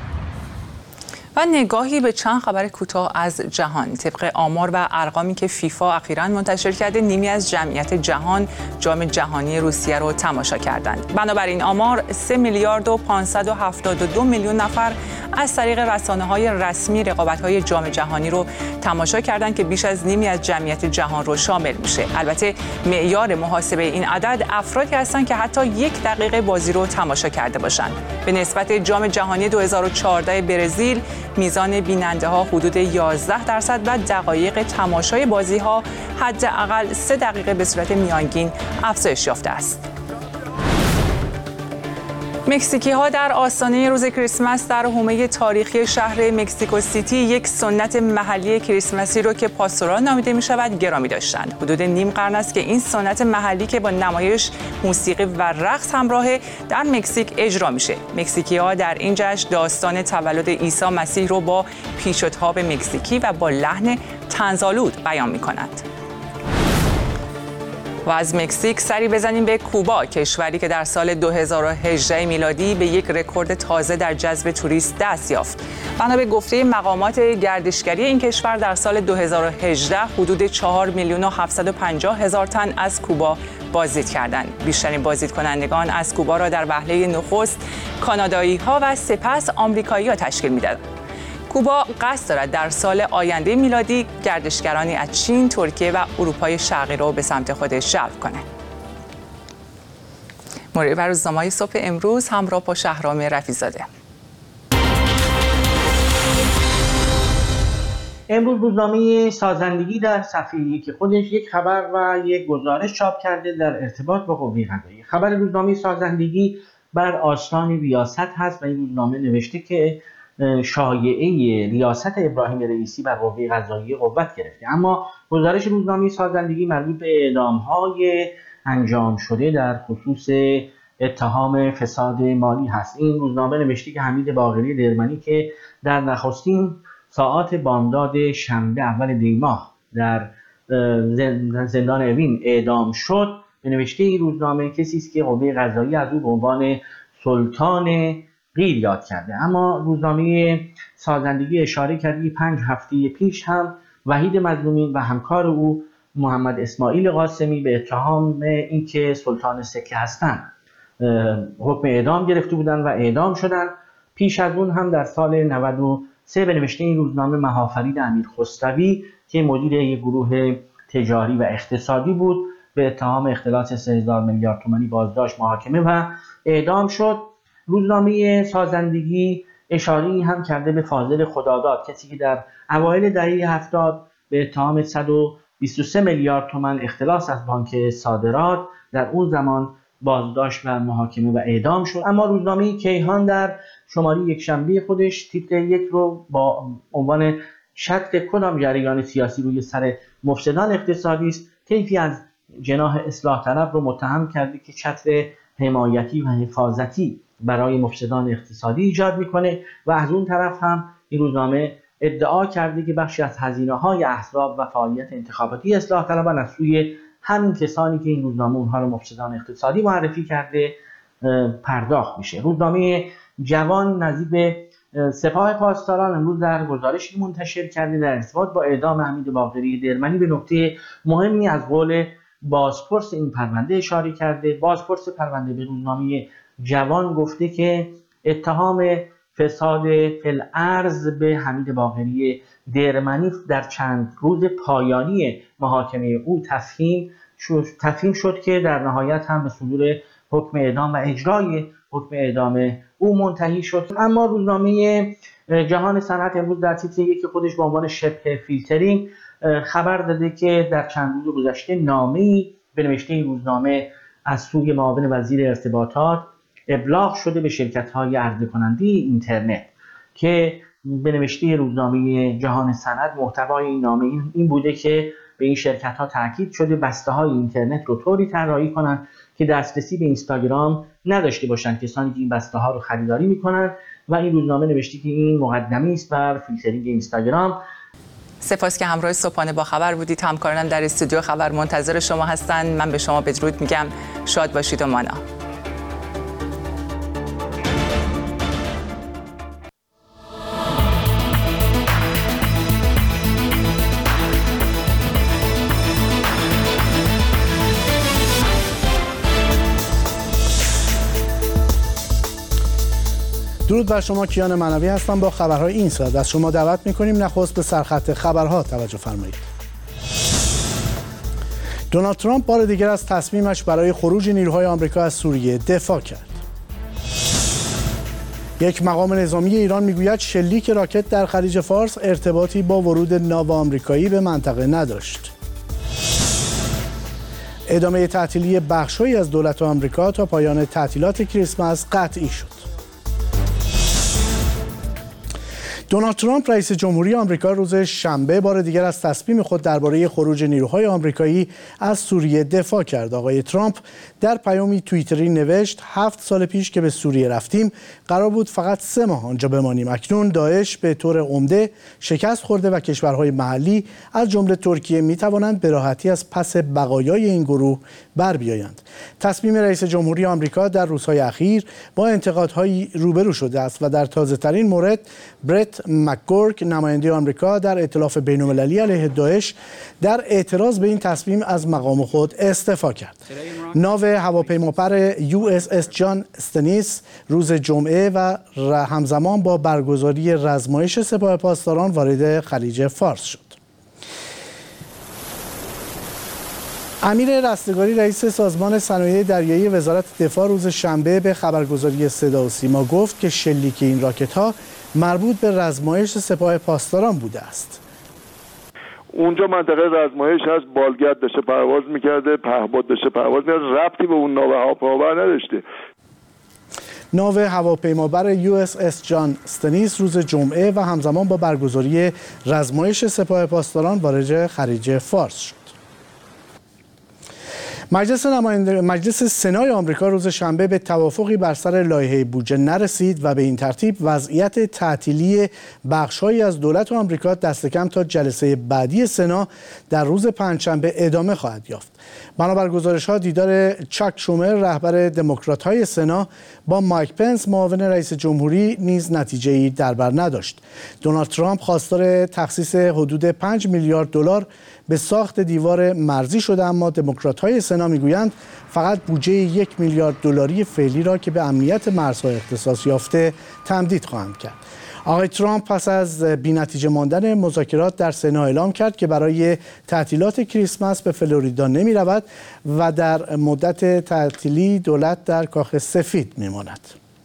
و نگاهی به چند خبر کوتاه از جهان. طبق آمار و ارقامی که فیفا اخیراً منتشر کرده، نیمی از جمعیت جهان جام جهانی روسیه رو تماشا کردند. بنابراین آمار سه میلیارد و پانصد و هفتاد و دو میلیون نفر از طریق رسانه‌های رسمی رقابت‌های جام جهانی رو تماشا کردند که بیش از نیمی از جمعیت جهان رو شامل میشه. البته معیار محاسبه این عدد افرادی هستند که حتی یک دقیقه بازی رو تماشا کرده باشند. به نسبت جام جهانی دو هزار و چهارده برزیل، میزان بیننده ها حدود یازده درصد و دقایق تماشای بازی ها حداقل سه دقیقه به صورت میانگین افزایش یافته است. مکزیکی ها در آستانه روز کریسمس در حومه تاریخی شهر مکزیکو سیتی یک سنت محلی کریسمسی رو که پاستورال نامیده می شود گرامی داشتند. حدود نیم قرن است که این سنت محلی که با نمایش، موسیقی و رقص همراهه در مکزیک اجرا میشه. مکزیکی ها در این جشن داستان تولد عیسی مسیح رو با پیچ و تاب مکزیکی و با لحن طنزآلود بیان می کنند. و از مکزیک سری بزنیم به کوبا، کشوری که در سال دو هزار و هجده میلادی به یک رکورد تازه در جذب توریست دست یافت. بنا به گفته مقامات گردشگری این کشور، در سال دو هزار و هجده حدود چهار میلیون و هفتصد و پنجاه هزار تن از کوبا بازدید کردند. بیشترین بازدید کنندگان از کوبا را در وهله نخست کانادایی‌ها و سپس آمریکایی‌ها تشکیل می‌دادند. کوبا قصد دارد در سال آینده میلادی گردشگرانی از چین، ترکیه و اروپای شرقی را به سمت خودش جلب کنه. مرور بر روزنامه‌های صبح امروز همراه با شهرام رفیع‌زاده. امروز روزنامه سازندگی در صفحه یک خودش یک خبر و یک گزارش چاپ کرده در ارتباط با قوه قضاییه. خبر روزنامه سازندگی بر آستان ریاست هست و این روزنامه نوشته که شایعه ریاست ابراهیم رئیسی بر قوه قضاییه قوت گرفته، اما گزارش روزنامه سازندگی مربوط به اعدام‌های انجام شده در خصوص اتهام فساد مالی هست. این روزنامه نوشته که حمید باقری درمنی که در نخستین ساعات بامداد شنبه اول دی ماه در زندان اوین اعدام شد، به نوشته این روزنامه کسی است که قوه قضاییه از او به عنوان سلطان قیر یاد کرده. اما روزنامه سازندگی اشاره کرده پنج هفته پیش هم وحید مظلومین و همکار او محمد اسماعیل قاسمی به اتهام اینکه سلطان سکه هستند حکم اعدام گرفته بودند و اعدام شدند. پیش از اون هم در سال نود و سه به نوشته این روزنامه مهافرید امیر خسروی که مدیر یک گروه تجاری و اقتصادی بود به اتهام اختلاس سه هزار میلیارد تومانی بازداشت، محاکمه و اعدام شد. روزنامه سازندگی اشاره‌ای هم کرده به فاضل خداداد، کسی که در اوایل دهه هفتاد به اتهام صد و بیست و سه میلیارد تومان اختلاس از بانک صادرات در اون زمان بازداشت و محاکمه و اعدام شد. اما روزنامه کیهان در شماره یک شنبه خودش تیتر یک رو با عنوان شط کدام جریان سیاسی روی سر مفسدان اقتصادی است، طیفی از جناح اصلاح طلب رو متهم کرده که چتر حمایتی و حفاظتی برای مفسدان اقتصادی ایجاد میکنه و از اون طرف هم این روزنامه ادعا کرده که بخشی از هزینه‌های احزاب و فعالیت انتخاباتی اصلاح طلبان از سوی همین کسانی که این روزنامه اونها رو مفسدان اقتصادی معرفی کرده پرداخت میشه. روزنامه جوان نزدیک به سپاه پاسداران امروز در گزارشی منتشر کرده در ارتباط با اعدام حمید باقری درمنی به نکته مهمی از قول بازپرس این پرونده اشاره کرده. بازپرس پرونده به روزنامه جوان گفته که اتهام فساد فی‌الارض به حمید باقری درمنی در چند روز پایانی محاکمه او تفهیم شد, تفهیم شد که در نهایت هم به صدور حکم اعدام و اجرای حکم اعدام او منتهی شد. اما روزنامه جهان صنعت امروز در تیتر یکی خودش به عنوان شبه فیلترینگ خبر داده که در چند روز گذشته نامه‌ای به نوشته این روزنامه از سوی معاون وزیر ارتباطات ابلاغ شده به شرکت‌های عرضه کننده اینترنت که به نوشته روزنامه جهان صنعت محتوای این نامه این بوده که به این شرکت‌ها تاکید شده بسته‌های اینترنت رو طوری طراحی کنند که دسترسی به اینستاگرام نداشته باشند کسانی که این بسته ها رو خریداری میکنن و این روزنامه نوشته که این مقدمه است بر فیلترینگ اینستاگرام. سپاس که همراه صبحانه با خبر بودید. همکارانم در استودیو خبر منتظر شما هستند. من به شما بدرود میگم. شاد باشید و مانا. درود بر شما، کیان منوی هستم با خبرهای این ساعت. از شما دعوت می‌کنیم نخست به سرخط خبرها توجه فرمایید. دونالد ترامپ بار دیگر از تصمیمش برای خروج نیروهای آمریکا از سوریه دفاع کرد. یک مقام نظامی ایران میگوید شلیک راکت در خلیج فارس ارتباطی با ورود ناو آمریکایی به منطقه نداشت. ادامه تعطیلی بخش‌هایی از دولت آمریکا تا پایان تعطیلات کریسمس قطعی شد. دونالد ترامپ رئیس جمهوری آمریکا روز شنبه بار دیگر از تصمیم خود درباره خروج نیروهای آمریکایی از سوریه دفاع کرد. آقای ترامپ در پیامی توییتری نوشت هفت سال پیش که به سوریه رفتیم قرار بود فقط سه ماه آنجا بمانیم. اکنون داعش به طور عمده شکست خورده و کشورهای محلی از جمله ترکیه می توانند به راحتی از پس بقایای این گروه بر بیایند. تصمیم رئیس جمهوری آمریکا در روزهای اخیر با انتقادهایی روبرو شده است و در تازه‌ترین مورد برت مکگورک نماینده آمریکا در ائتلاف بین‌المللی علیه داعش در اعتراض به این تصمیم از مقام خود استعفا کرد. ناو هواپیمابر یو اس اس جان استنیس روز جمعه و همزمان با برگزاری رزمایش سپاه پاسداران وارد خلیج فارس شد. امیر رستگاری رئیس سازمان صنایع دریایی وزارت دفاع روز شنبه به خبرگزاری صدا و سیما گفت که شلیک این راکت‌ها مربوط به رزمایش سپاه پاسداران بوده است. اونجا منطقه رزمایش هست، بالگرد داشته پرواز میکرده، پهپاد داشته پرواز میکرده، ربطی به اون ناو هواپیمابر نداشته. ناو هواپیمابر یو اس اس جان استنیس روز جمعه و همزمان با برگزاری رزمایش سپاه پاسداران وارد خلیج فارس شد. مجلس نماینده مجلس سنای آمریکا روز شنبه به توافقی بر سر لایحه بودجه نرسید و به این ترتیب وضعیت تعطیلی بخش‌هایی از دولت آمریکا دست کم تا جلسه بعدی سنا در روز پنجشنبه ادامه خواهد یافت. بنابر گزارش‌ها دیدار چاک شومر رهبر دموکرات‌های سنا با مایک پنس معاون رئیس جمهوری نیز نتیجه‌ای در بر نداشت. دونالد ترامپ خواستار تخصیص حدود پنج میلیارد دلار به ساخت دیوار مرزی شده، اما دموکرات‌های سنا میگویند فقط بودجه یک میلیارد دلاری فعلی را که به امنیت مرزها اختصاص یافته تمدید خواهند کرد. آقای ترامپ پس از بی‌نتیجه ماندن مذاکرات در سنا اعلام کرد که برای تعطیلات کریسمس به فلوریدا نمی رود و در مدت تعطیلی دولت در کاخ سفید می ماند.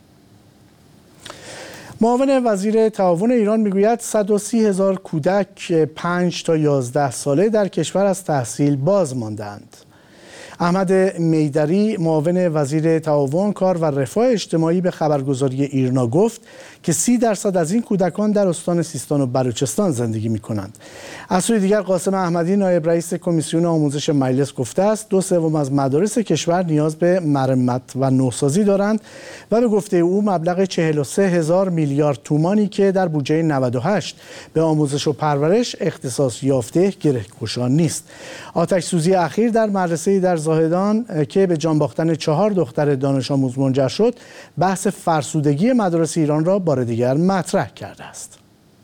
معاون وزیر تعاون ایران میگوید صد و سی هزار کودک پنج تا یازده ساله در کشور از تحصیل باز ماندند. احمد میدری معاون وزیر تعاون، کار و رفاه اجتماعی به خبرگزاری ایرنا گفت که سی درصد از این کودکان در استان سیستان و بلوچستان زندگی می کنند. از سوی دیگر قاسم احمدی نایب رئیس کمیسیون آموزش مجلس گفته است دو سوم از مدارس کشور نیاز به مرمت و نوسازی دارند و به گفته او مبلغ چهل و سه هزار میلیارد تومانی که در بودجه نود و هشت به آموزش و پرورش اختصاص یافته گره‌گشا نیست. آتش سوزی اخیر در مدرسه‌ای در زاهدان که به جان باختن چهار دختر دانش آموز منجر شد، بحث فرسودگی مدارس ایران را بار دیگر مطرح کرده است.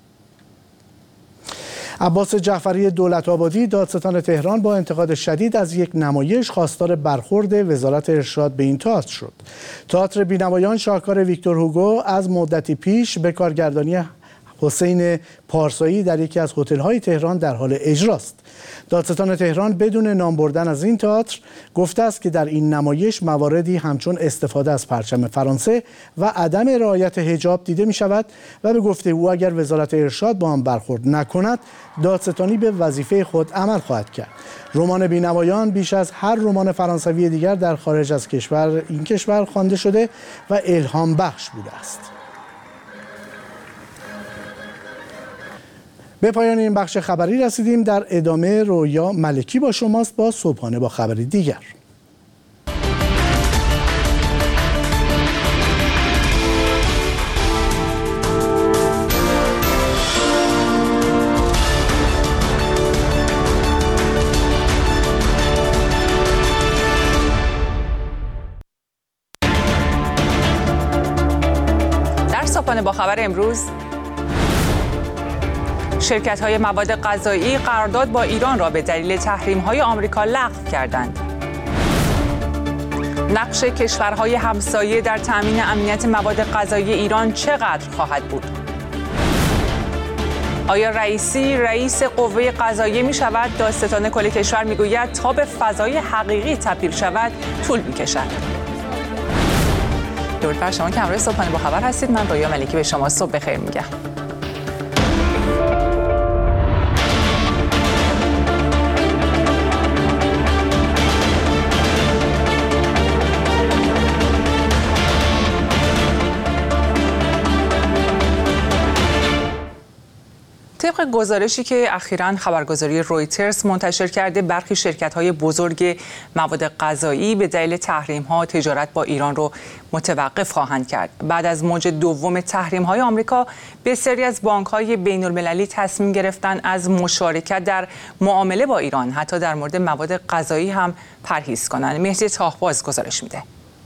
عباس جعفری دولت‌آبادی دادستان تهران با انتقاد شدید از یک نمایش خواستار برخورد وزارت ارشاد به این تئاتر شد. تئاتر بینوایان شاهکار ویکتور هوگو از مدتی پیش به کارگردانی حسین پارسایی در یکی از هتل‌های تهران در حال اجراست. دادستان تهران بدون نام بردن از این تئاتر گفته است که در این نمایش مواردی همچون استفاده از پرچم فرانسه و عدم رعایت حجاب دیده می شود و به گفته او اگر وزارت ارشاد با آن برخورد نکند دادستانی به وظیفه خود عمل خواهد کرد. رمان بینوایان بیش از هر رمان فرانسوی دیگر در خارج از کشور این کشور خوانده شده و الهام بخش بوده است. به پایان این بخش خبری رسیدیم. در ادامه رویا ملکی با شماست با صبحانه با خبری دیگر. خبر امروز: شرکت‌های مواد غذایی قرارداد با ایران را به دلیل تحریم‌های آمریکا لغو کردند. نقش کشورهای همسایه در تأمین امنیت مواد غذایی ایران چقدر خواهد بود؟ آیا رئیسی رئیس قوه قضاییه می شود؟ دادستان کل کشور می گوید تا به فضای حقیقی تبدیل شود طول می کشد. درود بر شما که همراه صبحانه با خبر هستید. من رویا ملکی به شما صبح بخیر میگم. طبق گزارشی که اخیراً خبرگزاری رویترز منتشر کرده، برخی شرکت‌های بزرگ مواد غذایی به دلیل تحریم‌ها تجارت با ایران رو متوقف خواهند کرد. بعد از موج دوم تحریم‌های آمریکا، بسیاری از بانک‌های بین‌المللی تصمیم گرفتن از مشارکت در معامله با ایران، حتی در مورد مواد غذایی هم پرهیز کنند. مهدی تاهباز گزارش میده.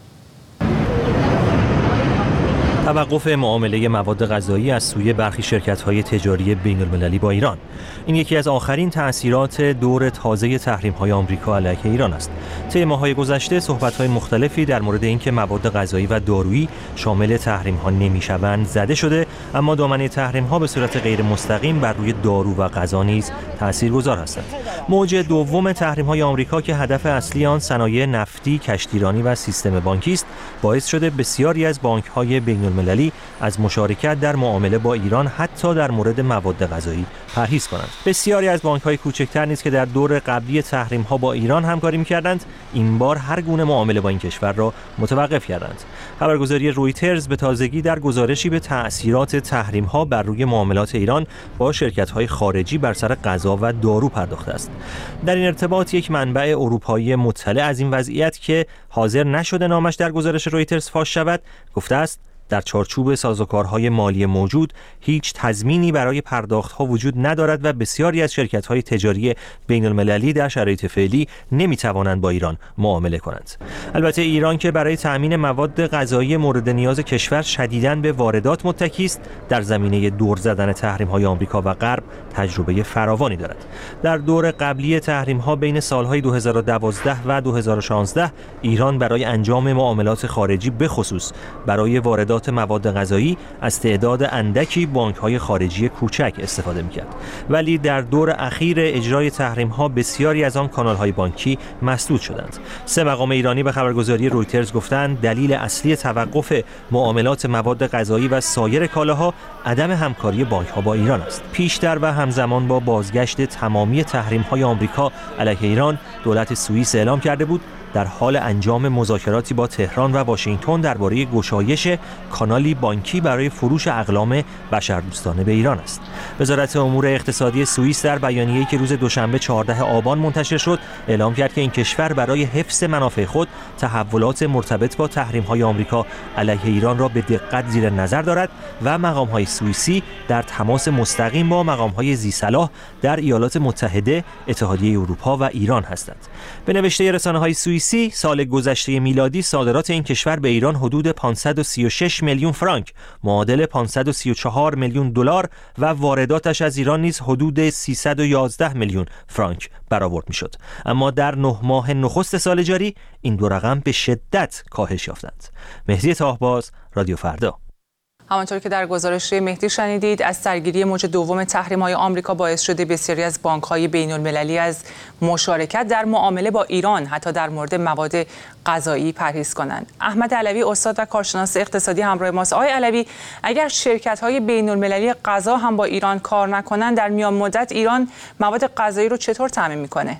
توقف معامله مواد غذایی از سوی برخی شرکت‌های تجاری بین‌المللی با ایران. این یکی از آخرین تأثیرات دور تازه تحریم‌های آمریکا علیه ایران است. طی ماه‌های گذشته صحبت‌های مختلفی در مورد اینکه مواد غذایی و دارویی شامل تحریم‌ها نمی‌شوند زده شده، اما دامنه تحریم‌ها به صورت غیر مستقیم بر روی دارو و غذا نیز تاثیرگذار هستند. موج دوم تحریم‌های آمریکا که هدف اصلی آن صنایع نفتی، کشتیرانی و سیستم بانکی است، باعث شده بسیاری از بانک‌های بین‌المللی از مشارکت در معامله با ایران حتی در مورد مواد غذایی پرهیز کنند. بسیاری از بانک‌های کوچکتر نیز که در دور قبلی تحریم‌ها با ایران همکاری می‌کردند، این بار هر گونه معامله با این کشور را متوقف کردند. خبرگزاری رویترز به تازگی در گزارشی به تأثیرات تحریم‌ها بر روی معاملات ایران با شرکت‌های خارجی بر سر غذا و دارو پرداخته است. در این ارتباط یک منبع اروپایی مطلع از این وضعیت که حاضر نشده نامش در گزارش رویترز فاش شود، گفته است در چارچوب سازوکارهای مالی موجود هیچ تضمینی برای پرداخت‌ها وجود ندارد و بسیاری از شرکت‌های تجاری بین‌المللی در شرایط فعلی نمی‌توانند با ایران معامله کنند. البته ایران که برای تأمین مواد غذایی مورد نیاز کشور شدیداً به واردات متکی است، در زمینه دور زدن تحریم‌های آمریکا و غرب تجربه فراوانی دارد. در دور قبلی تحریم‌ها بین سال‌های دو هزار و دوازده و دو هزار و شانزده ایران برای انجام معاملات خارجی به خصوص برای واردات مواد غذایی از تعداد اندکی بانک‌های خارجی کوچک استفاده می‌کرد، ولی در دور اخیر اجرای تحریم‌ها بسیاری از آن کانال‌های بانکی مسدود شدند. سه مقام ایرانی به خبرگزاری رویترز گفتند دلیل اصلی توقف معاملات مواد غذایی و سایر کالاها عدم همکاری بانک‌ها با ایران است. پیشتر و همزمان با بازگشت تمامی تحریم‌های آمریکا علیه ایران، دولت سوئیس اعلام کرده بود در حال انجام مذاکراتی با تهران و واشنگتن درباره گشایش کانالی بانکی برای فروش اقلام بشردوستانه به ایران است. وزارت امور اقتصادی سوئیس در بیانیه‌ای که روز دوشنبه چهاردهم آبان منتشر شد، اعلام کرد که این کشور برای حفظ منافع خود تحولات مرتبط با تحریم‌های آمریکا علیه ایران را به دقت زیر نظر دارد و مقام‌های سوئیسی در تماس مستقیم با مقام‌های ذی‌صلاح در ایالات متحده، اتحادیه اروپا و ایران هستند. به نوشته رسانه‌های سوئیسی، سال گذشته میلادی صادرات این کشور به ایران حدود پانصد و سی و شش میلیون فرانک معادل پانصد و سی و چهار میلیون دلار و وارداتش از ایران نیز حدود سیصد و یازده میلیون فرانک برآورد میشد. اما در نه ماه نخست سال جاری این دو رقم به شدت کاهش یافتند. مهدی تاهباز، رادیو فردا. همانطور که در گزارش مهدی شنیدید، از سرگیری موج دوم تحریم‌های آمریکا باعث شده بسیاری از بانک‌های بین‌المللی از مشارکت در معامله با ایران حتی در مورد مواد غذایی پرهیز کنند. احمد علوی، استاد و کارشناس اقتصادی همراه ماست. آقای علوی، اگر شرکت‌های بین‌المللی غذا هم با ایران کار نکنند، در میان مدت ایران مواد غذایی رو چطور تامین می‌کنه؟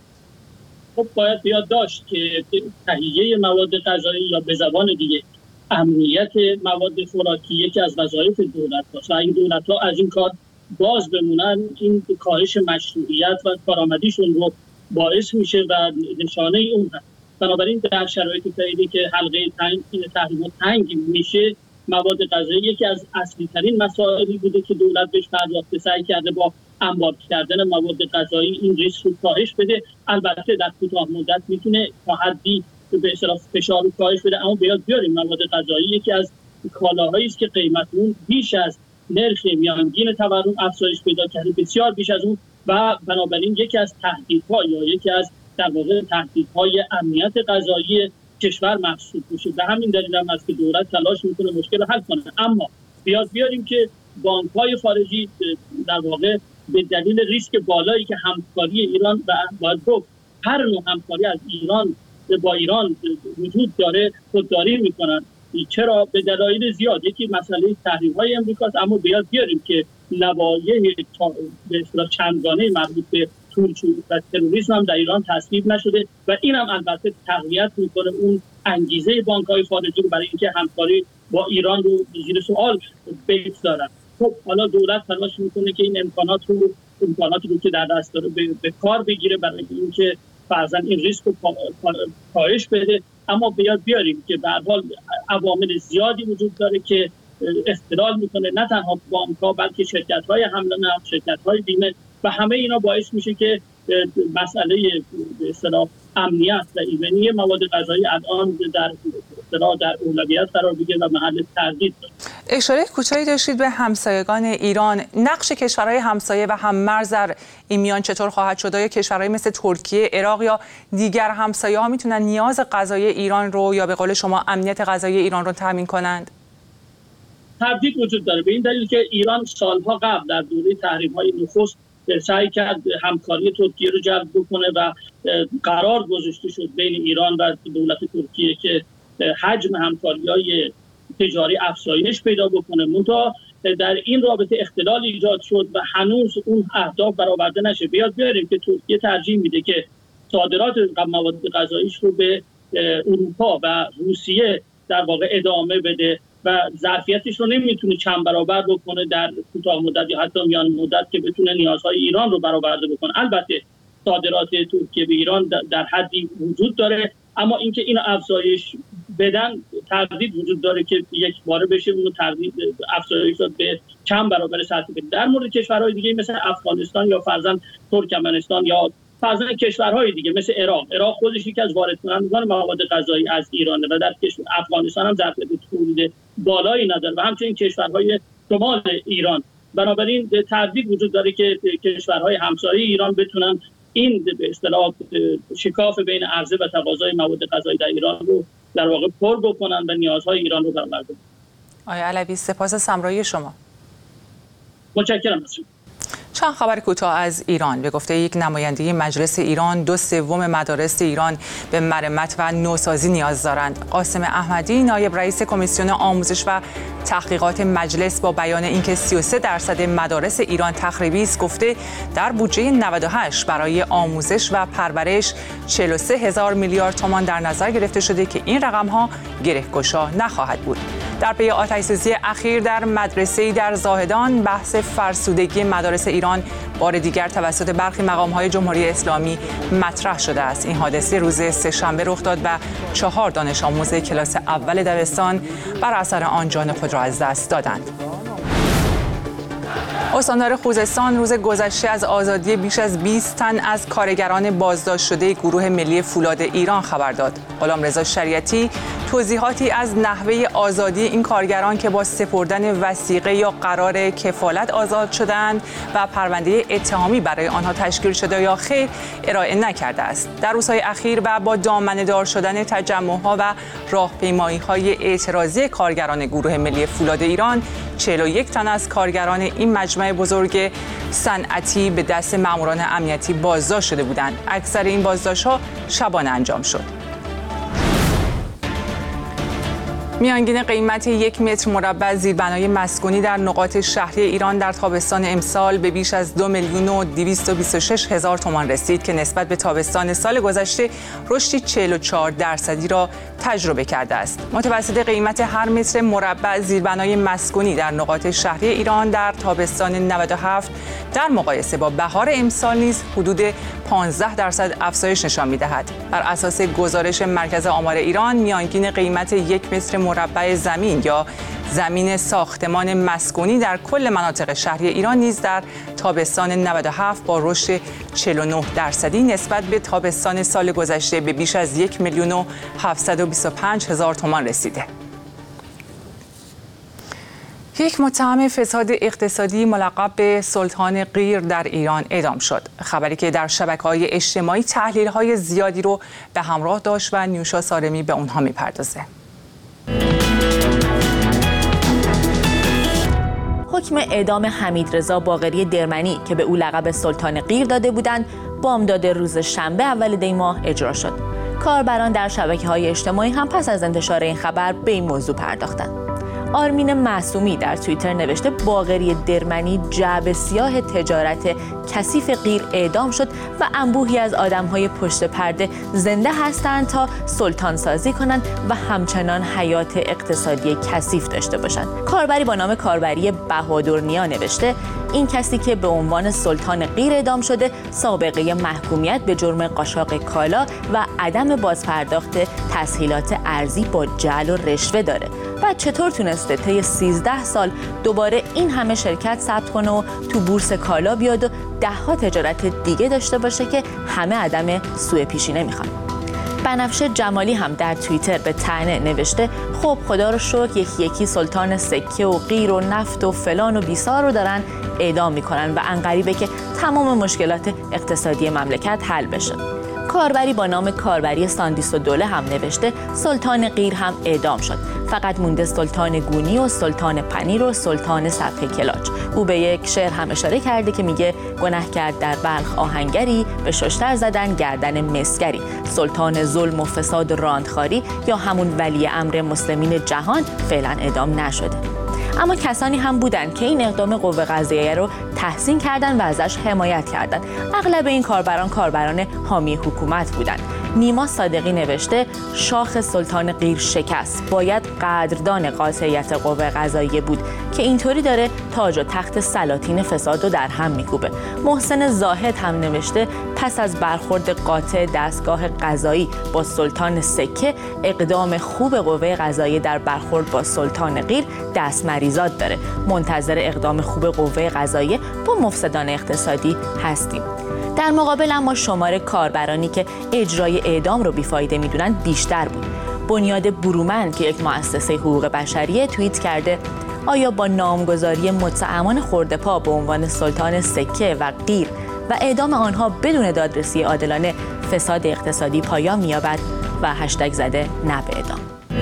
خب باید یاد داشت که تهیه مواد غذایی یا به زبان دیگه امنیت مواد خوراکی یکی از وظایف دولت هاست و اگه دولت ها از این کار باز بمونن، این کاهش مشروعیت و کارآمدیشون رو باعث میشه و نشانه اون هست. بنابراین در شرایط فعلی که حلقه تحریم تنگ میشه، مواد غذایی یکی از اصلی ترین مسائلی بوده که دولت بهش پرداخته، سعی کرده با انبار کردن مواد غذایی این ریسک رو کاهش بده. البته در کوتاه مدت میتونه تا حدی به اصطلاح فشار رو کاهش بده، اما بیاد بیاریم مواد غذایی یکی از کالاهایی است که قیمت اون بیش از نرخ میانگین تورم افزایش پیدا کرده، بسیار بیش از اون، و بنابراین یکی از تهدیدها یا یکی از در واقع تهدیدهای امنیت غذایی کشور محسوب میشه. به همین دلیل هم است که دولت تلاش میکنه مشکل رو حل کنه. اما بیاد بیاریم که بانک‌های خارجی در واقع به دلیل ریسک بالایی که همکاری ایران و باید گفت هر نوع همکاری از ایران با ایران وجود داره خودداری میکنن. چرا؟ به دلایل زیاد. یکی مسئله تحریم‌های امریکاست، اما بیاد بیاریم که لوایح به اصطلاح چندگانه مربوط به تورچوب و تروریسم هم در ایران تصویب نشده و این هم البته تقویت میکنه اون انگیزه بانک‌های خارجی رو برای اینکه همکاری با ایران رو زیر سوال بگذارن. خب حالا دولت تلاش میکنه که این امکانات رو امکاناتی رو که در دست داره به, به کار بگیره برای اینکه فرضاً این ریسک رو کاهش بده. اما بیاد بیاریم که به هر حال عوامل زیادی وجود داره که اختلال میکنه، نه تنها بانک‌ها بلکه شرکت‌های حمل و نقل، شرکت‌های بیمه، و همه اینا باعث میشه که مسئله به اصطلاح امنیت و ایمنی مواد غذایی الان در اصطلاح در اولویت قرار بگیره و محل تردید داره. اشاره کوتاهی داشتید به همسایگان ایران. نقش کشورهای همسایه و هم مرز در این میان چطور خواهد شد؟ آیا کشورهای مثل ترکیه، عراق یا دیگر همسایه‌ها میتونن نیاز غذایی ایران رو یا به قول شما امنیت غذایی ایران رو تامین کنند؟ تردید وجود داره، به این دلیل که ایران سالها قبل در دوره تحریم‌های نخست سعی کرد همکاری ترکیه رو جلب بکنه و قرار گذاشته شد بین ایران و دولت ترکیه که حجم همکاری‌های تجاری افزایش پیدا بکنه. منتها در این رابطه اختلال ایجاد شد و هنوز اون اهداف برآورده نشه. بیاد بیاریم که ترکیه ترجیح میده که صادرات مواد غذاییش رو به اروپا و روسیه در واقع ادامه بده و ظرفیتش رو نمیتونه چند برابر بکنه در کوتاه مدت یا حتی میان مدت که بتونه نیازهای ایران رو برآورده بکنه. البته صادرات ترکیه به ایران در حدی وجود داره، اما اینکه اینو افزایش بدن تردید وجود داره که یک باره بشه اونو تردید افزایش داد به چند برابر سطح بده. در مورد کشورهای دیگه مثل افغانستان یا فرضاً ترکمنستان یا فرضاً کشورهای دیگه مثل عراق، عراق خودش یکی از وارد کنندگان مواد غذایی از ایرانه و در کشور افغانستان هم ظرفیت تولید بالایی نداره و همچنین کشورهای شمال ایران. بنابراین تردید وجود داره که کشورهای همسایه ایران بتونن این به اصطلاح شکاف بین عرضه و تقاضای مواد غذایی در ایران رو در واقع پر بکنن و نیازهای ایران رو برآورده کنن. آقای علوی سپاس سمرایی شما. متشکرم از شما. چند خبر کوتاه از ایران. به گفته یک نماینده مجلس ایران، دو سوم مدارس ایران به مرمت و نوسازی نیاز دارند. قاسم احمدی، نایب رئیس کمیسیون آموزش و تحقیقات مجلس، با بیان اینکه سی و سه درصد مدارس ایران تخریبی است، گفته در بودجه نود و هشت برای آموزش و پرورش چهل و سه هزار میلیارد تومان در نظر گرفته شده که این رقم‌ها گره‌گشا نخواهد بود. در پی آتش‌سوزی اخیر در مدرسه‌ای در زاهدان، بحث فرسودگی مدارس ایران بار دیگر توسط برخی مقام‌های جمهوری اسلامی مطرح شده است. این حادثه روز سه‌شنبه رخ داد و چهار دانش آموز کلاس اول دبستان بر اثر آن جان خود را از دست دادند. استاندار خوزستان روز گذشته از آزادی بیش از بیست تن از کارگران بازداشت شده گروه ملی فولاد ایران خبر داد. غلامرضا شریعتی توضیحاتی از نحوه آزادی این کارگران که با سپردن وثیقه یا قرار کفالت آزاد شدند و پرونده اتهامی برای آنها تشکیل شده یا خیر ارائه نکرده است. در روزهای اخیر و با دامنه‌دار شدن تجمع‌ها و راهپیمایی‌های اعتراضی کارگران گروه ملی فولاد ایران، چهل و یک تن از کارگران این مجمع بزرگ صنعتی به دست ماموران امنیتی بازداشت شده بودند. اکثر این بازداشت‌ها شبانه انجام شد. میانگین قیمت یک متر مربع زیربنای مسکونی در نقاط شهری ایران در تابستان امسال به بیش از دو میلیون و دویست و بیست و شش هزار تومان رسید که نسبت به تابستان سال گذشته رشدی چهل و چهار درصدی را تجربه کرده است. متوسط قیمت هر متر مربع زیربنای مسکونی در نقاط شهری ایران در تابستان نود و هفت در مقایسه با بهار امسال نیز حدود پانزده درصد افزایش نشان می‌دهد. بر اساس گزارش مرکز آمار ایران، میانگین قیمت یک متر مربع زمین یا زمین ساختمان مسکونی در کل مناطق شهری ایران نیز در تابستان نود و هفت با رشد چهل و نه درصدی نسبت به تابستان سال گذشته به بیش از یک میلیون و هفتصد و بیست و پنج هزار تومان رسیده. یک متهم فساد اقتصادی ملقب به سلطان قیر در ایران اعدام شد. خبری که در شبکه‌های اجتماعی تحلیل‌های زیادی رو به همراه داشت و نیوشا سارمی به اونها می‌پردازه. حکم اعدام حمیدرضا باقری درمنی که به او لقب سلطان قیر داده بودند، بامداد روز شنبه اول دی ماه اجرا شد. کاربران در شبکه‌های اجتماعی هم پس از انتشار این خبر به این موضوع پرداختند. آرمین معصومی در توییتر نوشته باقری درمنی جعبه سیاه تجارت کثیف قیر اعدام شد و انبوهی از آدم‌های پشت پرده زنده هستند تا سلطان سازی کنند و همچنان حیات اقتصادی کثیف داشته باشند. کاربری با نام کاربری بهادرنیا نوشته این کسی که به عنوان سلطان قیر اعدام شده سابقه محکومیت به جرم قاچاق کالا و عدم بازپرداخت تسهیلات ارضی با جعل و رشوه داره و چطور تونسته طی سیزده سال دوباره این همه شرکت ثبت کنه و تو بورس کالا بیاد و ده ها تجارت دیگه داشته باشه که همه عدم سوء پیشینه میخوان. بنفشه جمالی هم در توییتر به طعنه نوشته خب خدا رو شکر یکی یکی سلطان سکه و قیر و نفت و فلان و بیسار رو دارن اعدام میکنن و انقریبه که تمام مشکلات اقتصادی مملکت حل بشه. کاربری با نام کاربری ساندیس و دوله هم نوشته سلطان قیر هم اعدام شد، فقط مونده سلطان گونی و سلطان پنیر و سلطان صفحه کلاج. او به یک شعر هم اشاره کرده که میگه گناه کرد در بلخ آهنگری، به ششتر زدن گردن مسگری، سلطان ظلم و فساد و راندخاری یا همون ولی امر مسلمین جهان فعلا اعدام نشده. اما کسانی هم بودند که این اقدام قوه قضاییه رو تحسین کردند و ازش حمایت کردند. اغلب این کاربران کاربران حامی حکومت بودند. نیما صادقی نوشته شاخ سلطان قیر شکست، باید قدردان قاطعیت قوه قضاییه بود که اینطوری داره تاج و تخت سلاطین فساد رو در هم میکوبه. محسن زاهد هم نوشته پس از برخورد قاطع دستگاه قضایی با سلطان سکه، اقدام خوب قوه قضاییه در برخورد با سلطان قیر دست مریزاد داره. منتظر اقدام خوب قوه قضاییه با مفسدان اقتصادی هستیم. در مقابل اما شمار کاربرانی که اجرای اعدام رو بیفایده میدونن بیشتر بود. بنیاد برومند که یک مؤسسه حقوق بشریه توییت کرده آیا با نامگذاری متهمان خرده‌پا به عنوان سلطان سکه و قیر و اعدام آنها بدون دادرسی عادلانه فساد اقتصادی پایان می‌یابد و هشتگ زده نه به اعدام.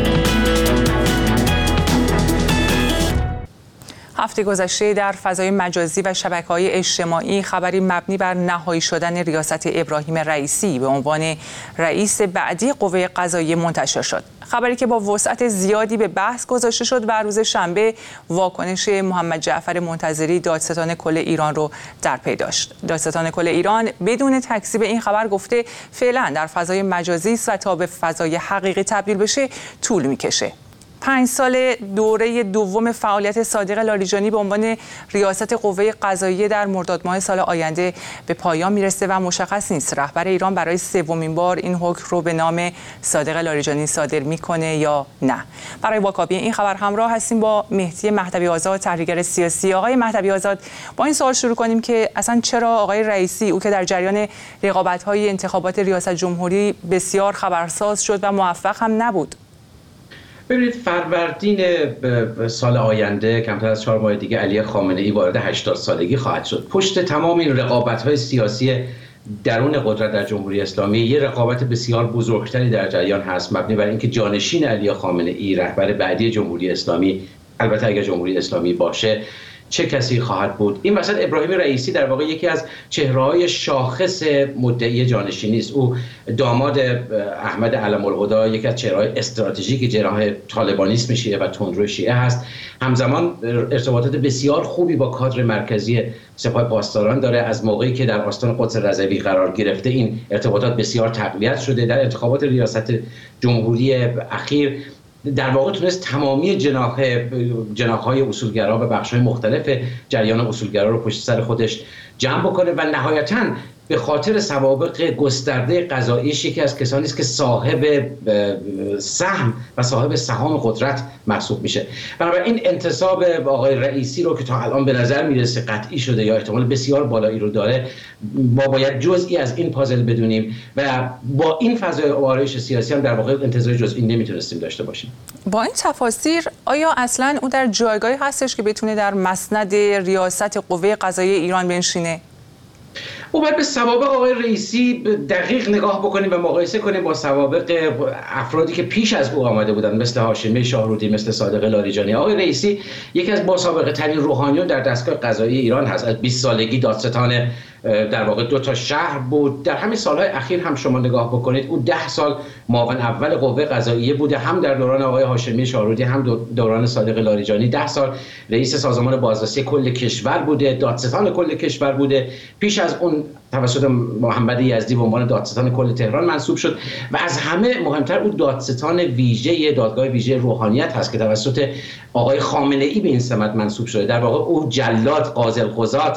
هفته گذشته در فضای مجازی و شبکه‌های اجتماعی خبری مبنی بر نهایی شدن ریاست ابراهیم رئیسی به عنوان رئیس بعدی قوه قضاییه منتشر شد. خبری که با وسعت زیادی به بحث گذاشته شد و روز شنبه واکنش محمد جعفر منتظری دادستان کل ایران رو در پی داشت. دادستان کل ایران بدون تکذیب این خبر گفته فعلا در فضای مجازی است و تا به فضای حقیقی تبدیل بشه طول میکشه. پنج سال دوره دوم فعالیت صادق لاریجانی به عنوان ریاست قوه قضاییه در مرداد ماه سال آینده به پایان میرسه و مشخص نیست رهبر ایران برای سومین بار این حکم رو به نام صادق لاریجانی صادر میکنه یا نه. برای واکاوی این خبر همراه هستیم با مهدی مهدوی آزاد، تحلیلگر سیاسی. آقای مهدوی آزاد، با این سوال شروع کنیم که اصلا چرا آقای رئیسی، او که در جریان رقابت‌های انتخابات ریاست جمهوری بسیار خبرساز شد و موفق هم نبود؟ ببینید فروردین سال آینده کمتر از چهار ماه دیگه علی خامنه‌ای وارد هشتاد سالگی خواهد شد. پشت تمام این رقابت‌های سیاسی درون قدرت در جمهوری اسلامی یه رقابت بسیار بزرگتری در جریان هست مبنی بر اینکه جانشین علی خامنه‌ای رهبر بعدی جمهوری اسلامی، البته اگر جمهوری اسلامی باشه، چه کسی خواهد بود. این وسط ابراهیم رئیسی در واقع یکی از چهره‌های شاخص مدعی جانشینی است. او داماد احمد علم‌الهدی، یکی از چهره‌های استراتژیک جناح طالبانیسم شیعه و تندرو شیعه هست. همزمان ارتباطات بسیار خوبی با کادر مرکزی سپاه پاسداران داره. از موقعی که در آستان قدس رضوی قرار گرفته این ارتباطات بسیار تقویت شده. در انتخابات ریاست جمهوری اخیر در واقع تونست تمامی جناح جناح‌های اصولگرا و بخش‌های مختلف جریان اصولگرا رو پشت سر خودش جمع بکنه و نهایتاً به خاطر سوابق گسترده قضاییش یکی از کسانی است که صاحب سهم و صاحب سهام قدرت محسوب میشه. بنابراین انتصاب آقای رئیسی رو که تا الان به نظر میرسه قطعی شده یا احتمال بسیار بالایی رو داره، ما باید جزئی از این پازل بدونیم و با این فضای آرایش سیاسی هم در واقع انتظار جزئی نمیتونستیم داشته باشیم. با این تفاسیر آیا اصلا او در جایگاهی هستش که بتونه در مسند ریاست قوه قضاییه ایران بنشینه؟ ما باید به سوابق آقای رئیسی دقیق نگاه بکنیم و مقایسه کنیم با سوابق افرادی که پیش از او آمده بودند، مثل هاشمی شاهرودی، مثل صادق لاریجانی. آقای رئیسی یکی از با سابقه ترین روحانیون در دستگاه قضایی ایران هست. از بیست سالگی دادستان در واقع دو تا شهر بود. در همین سالهای اخیر هم شما نگاه بکنید او ده سال معاون اول قوه قضاییه بوده، هم در دوران آقای هاشمی شاهرودی هم دوران صادق لاریجانی. ده سال رئیس سازمان بازرسی کل کشور بوده، دادستان کل کشور بوده. پیش از اون توسط محمد یزدی به عنوان دادستان کل تهران منصوب شد و از همه مهمتر او دادستان ویژه دادگاه ویژه روحانیت هست که توسط آقای خامنه ای به این سمت منصوب شده. در واقع او جلاد، قاضی القضات،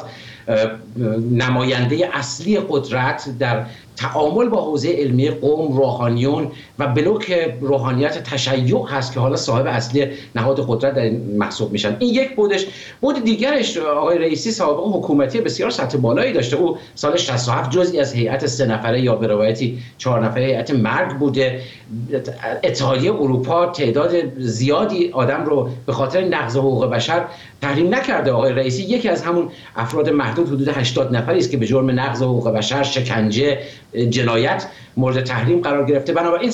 نماینده اصلی قدرت در تعامل با حوزه علمی قوم، روحانیون و بلوک روحانیت تشیع هست که حالا صاحب اصلی نهاد قدرت در این محسوب میشن. این یک بودش. بود دیگرش آقای رئیسی سابقه حکومتی بسیار سطح بالایی داشته. او سال شصت و هفت جزئی از هیئت سه نفره یا به روایتی چهار نفره هیئت مرگ بوده. اتحادیه اروپا تعداد زیادی آدم رو به خاطر نقض حقوق بشر تحریم نکرده. آقای رئیسی یکی از همون افراد محدود حدود هشتاد نفری است که به جرم نقض حقوق بشر، شکنجه، جنایت مورد تحریم قرار گرفته. بنابراین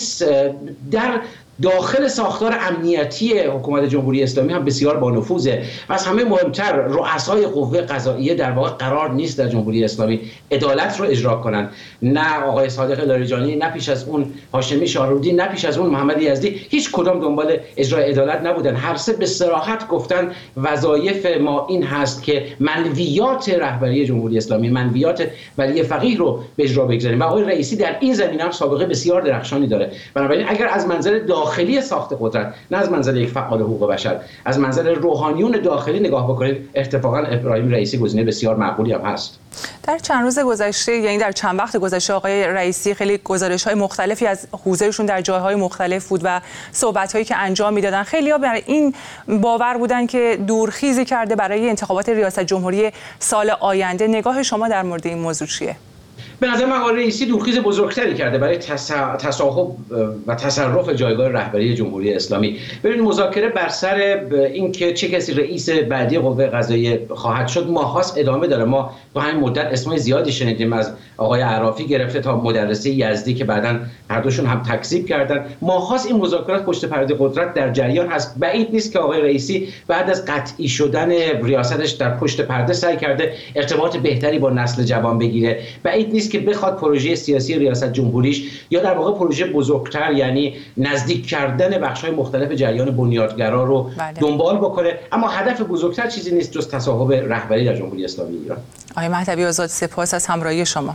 در داخل ساختار امنیتی حکومت جمهوری اسلامی هم بسیار با نفوذه و از همه مهمتر رؤسای قوه قضاییه در واقع قرار نیست در جمهوری اسلامی عدالت رو اجرا کنن. نه آقای صادق لاریجانی، نه پیش از اون هاشمی شاهرودی، نه پیش از اون محمد یزدی، هیچ کدام دنبال اجرای عدالت نبودن. هر سه به صراحت گفتن وظایف ما این هست که منویات رهبری جمهوری اسلامی، منویات ولی فقیه رو به اجرا بگذاریم و آقای رئیسی در این زمینه هم سابقه بسیار درخشانی داره. بنابراین اگر از منظر داخلی ساخت قدرت، نه از منظر یک فعال حقوق بشر، از منظر روحانیون داخلی نگاه بکنید، اتفاقا ابراهیم رئیسی گزینه بسیار معقولی هم هست. در چند روز گذشته، یعنی در چند وقت گذشته، آقای رئیسی خیلی گزارش‌های مختلفی از حضورشون در جای‌های مختلف بود و صحبت‌هایی که انجام می‌دادن. خیلی‌ها برای این باور بودن که دورخیزی کرده برای انتخابات ریاست جمهوری سال آینده. نگاه شما در مورد این موضوع چیه؟ به نظر من آقای رئیسی دورخیز بزرگتری کرده برای تصاحب و تصرف جایگاه رهبری جمهوری اسلامی. ببینید مذاکره بر سر اینکه چه کسی رئیس بعدی قوه قضاییه خواهد شد ماهاست ادامه داره. ما تو همین مدت اسمای زیادی شنیدیم، از آقای عرافی گرفته تا مدرسه یزدی که بعداً هر دوشون هم تکذیب کردن. ماهاست این مذاکرات پشت پرده قدرت در جریان هست. بعید نیست که آقای رئیسی بعد از قطعی شدن ریاستش در پشت پرده سعی کرده ارتباط بهتری با نسل جوان بگیره. بعید نیست که بخواد پروژه سیاسی ریاست جمهوریش یا در واقع پروژه بزرگتر، یعنی نزدیک کردن بخش‌های مختلف جریان بنیادگرا رو بله. دنبال بکنه. اما هدف بزرگتر چیزی نیست جز تصاحب رهبری در جمهوری اسلامی ایران. آقای مهدوی آزاد، سپاس از همراهی شما.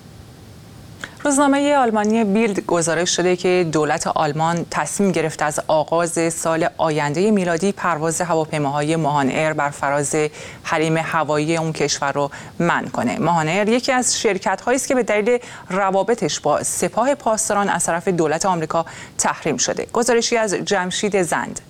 روزنامه آلمانی بیلد گزارش شده که دولت آلمان تصمیم گرفته از آغاز سال آینده میلادی پرواز هواپیماهای ماهان ایر بر فراز حریم هوایی اون کشور رو منع کنه. ماهان ایر یکی از شرکت‌هایی است که به دلیل روابطش با سپاه پاسداران از طرف دولت آمریکا تحریم شده. گزارشی از جمشید زند.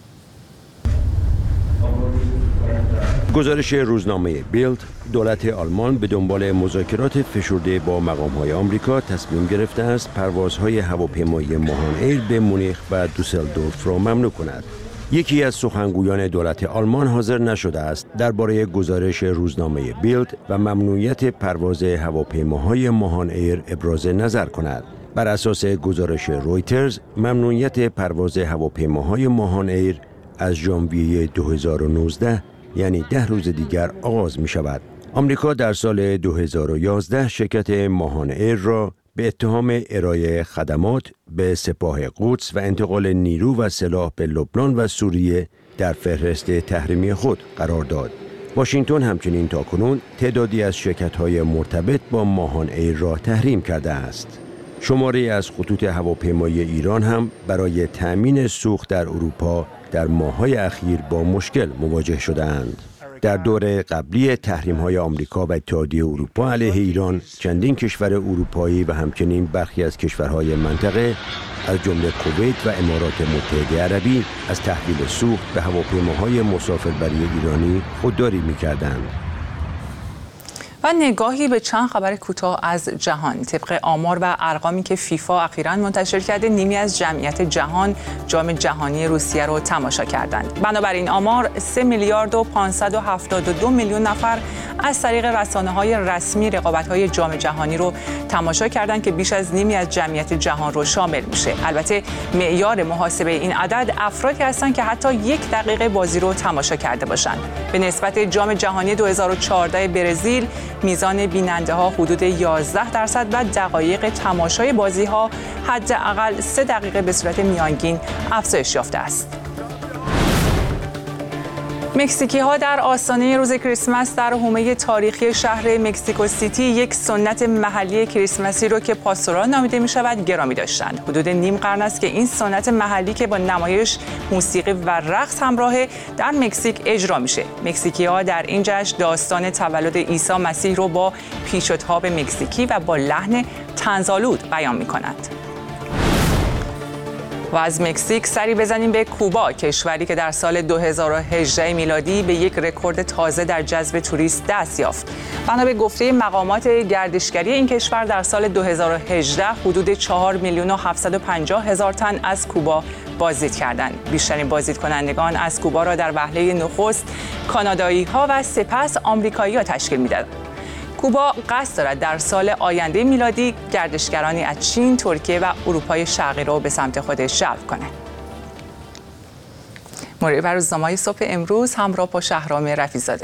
گزارش روزنامه بیلد، دولت آلمان به دنبال مذاکرات فشرده با مقام‌های آمریکا تصمیم گرفته است پروازهای هواپیمایی ماهان ایر به مونیخ و دوسلدورف را ممنوع کند. یکی از سخنگویان دولت آلمان حاضر نشده است درباره گزارش روزنامه بیلد و ممنوعیت پرواز هواپیماهای ماهان ایر ابراز نظر کند. بر اساس گزارش رویترز، ممنوعیت پرواز هواپیماهای ماهان ایر از ژانویه دو هزار و نوزده یعنی ده روز دیگر آغاز می شود. آمریکا در سال دو هزار و یازده شرکت ماهان ایر را به اتهام ارائه خدمات به سپاه قدس و انتقال نیرو و سلاح به لبنان و سوریه در فهرست تحریمی خود قرار داد. واشنگتن همچنین تاکنون تعدادی از شرکت‌های مرتبط با ماهان ایر را تحریم کرده است. شماری از خطوط هواپیمایی ایران هم برای تأمین سوخت در اروپا در ماه‌های اخیر با مشکل مواجه شده‌اند. در دور قبلی تحریم‌های آمریکا و اتحادیه اروپا علیه ایران، چندین کشور اروپایی و همچنین برخی از کشورهای منطقه از جمله کویت و امارات متحده عربی از تحویل سوخت به هواپیماهای مسافربری ایرانی خودداری می‌کردند. و نگاهی به چند خبر کوتاه از جهان. طبق آمار و ارقامی که فیفا اخیراً منتشر کرده، نیمی از جمعیت جهان جام جهانی روسیه رو تماشا کردند. بنابراین آمار سه میلیارد و پانصد و هفتاد و دو میلیون نفر از طریق رسانه‌های رسمی رقابت‌های جام جهانی رو تماشا کردند که بیش از نیمی از جمعیت جهان رو شامل میشه. البته معیار محاسبه این عدد افرادی هستند که حتی یک دقیقه بازی رو تماشا کرده باشند. به نسبت جام جهانی دو هزار و چهارده برزیل، میزان بیننده‌ها حدود یازده درصد و دقایق تماشای بازی‌ها حداقل سه دقیقه به صورت میانگین افزایش یافته است. مکزیکی ها در آستانه روز کریسمس در حومه تاریخی شهر مکزیکو سیتی یک سنت محلی کریسمسی رو که پاستورال نامیده می شود گرامی داشتند. حدود نیم قرن است که این سنت محلی که با نمایش، موسیقی و رقص همراهه در مکزیک اجرا میشه. مکزیکی ها در این جشن داستان تولد عیسی مسیح رو با پیچ و تاب مکزیکی و با لحن طنزآلود بیان می کنند. و از مکزیک سری بزنیم به کوبا، کشوری که در سال دو هزار و هجده میلادی به یک رکورد تازه در جذب توریست دست یافت. بنا به گفته مقامات گردشگری این کشور، در سال دو هزار و هجده حدود چهار میلیون و هفتصد و پنجاه هزار تن از کوبا بازدید کردند. بیشترین بازدید کنندگان از کوبا را در وهله نخست کانادایی‌ها و سپس آمریکایی‌ها تشکیل می‌دادند. کوبا قصد دارد در سال آینده میلادی گردشگرانی از چین، ترکیه و اروپای شرقی را به سمت خودش جلب کنه. مرور بر روزنامه‌های صبح امروز همراه با شهرام رفیع‌زاده.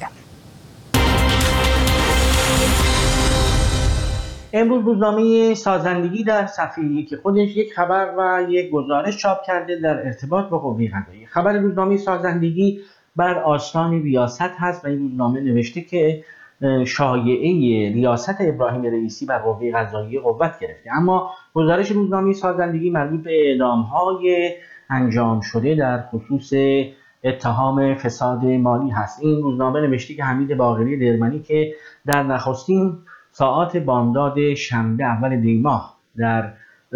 امروز روزنامه سازندگی در صفحه یک خودش یک خبر و یک گزارش چاپ کرده در ارتباط با قوه قضاییه. خبر روزنامه سازندگی بر آستان ریاست هست و این روزنامه نوشته که شایعه ریاست ابراهیم رئیسی بر قوه قضاییه قوت گرفته، اما گزارش روزنامه سازندگی مربوط به اعدام‌های انجام شده در خصوص اتهام فساد مالی هست. این روزنامه نوشته که حمید باقری درمنی که در نخستین ساعات بامداد شنبه اول دی ماه در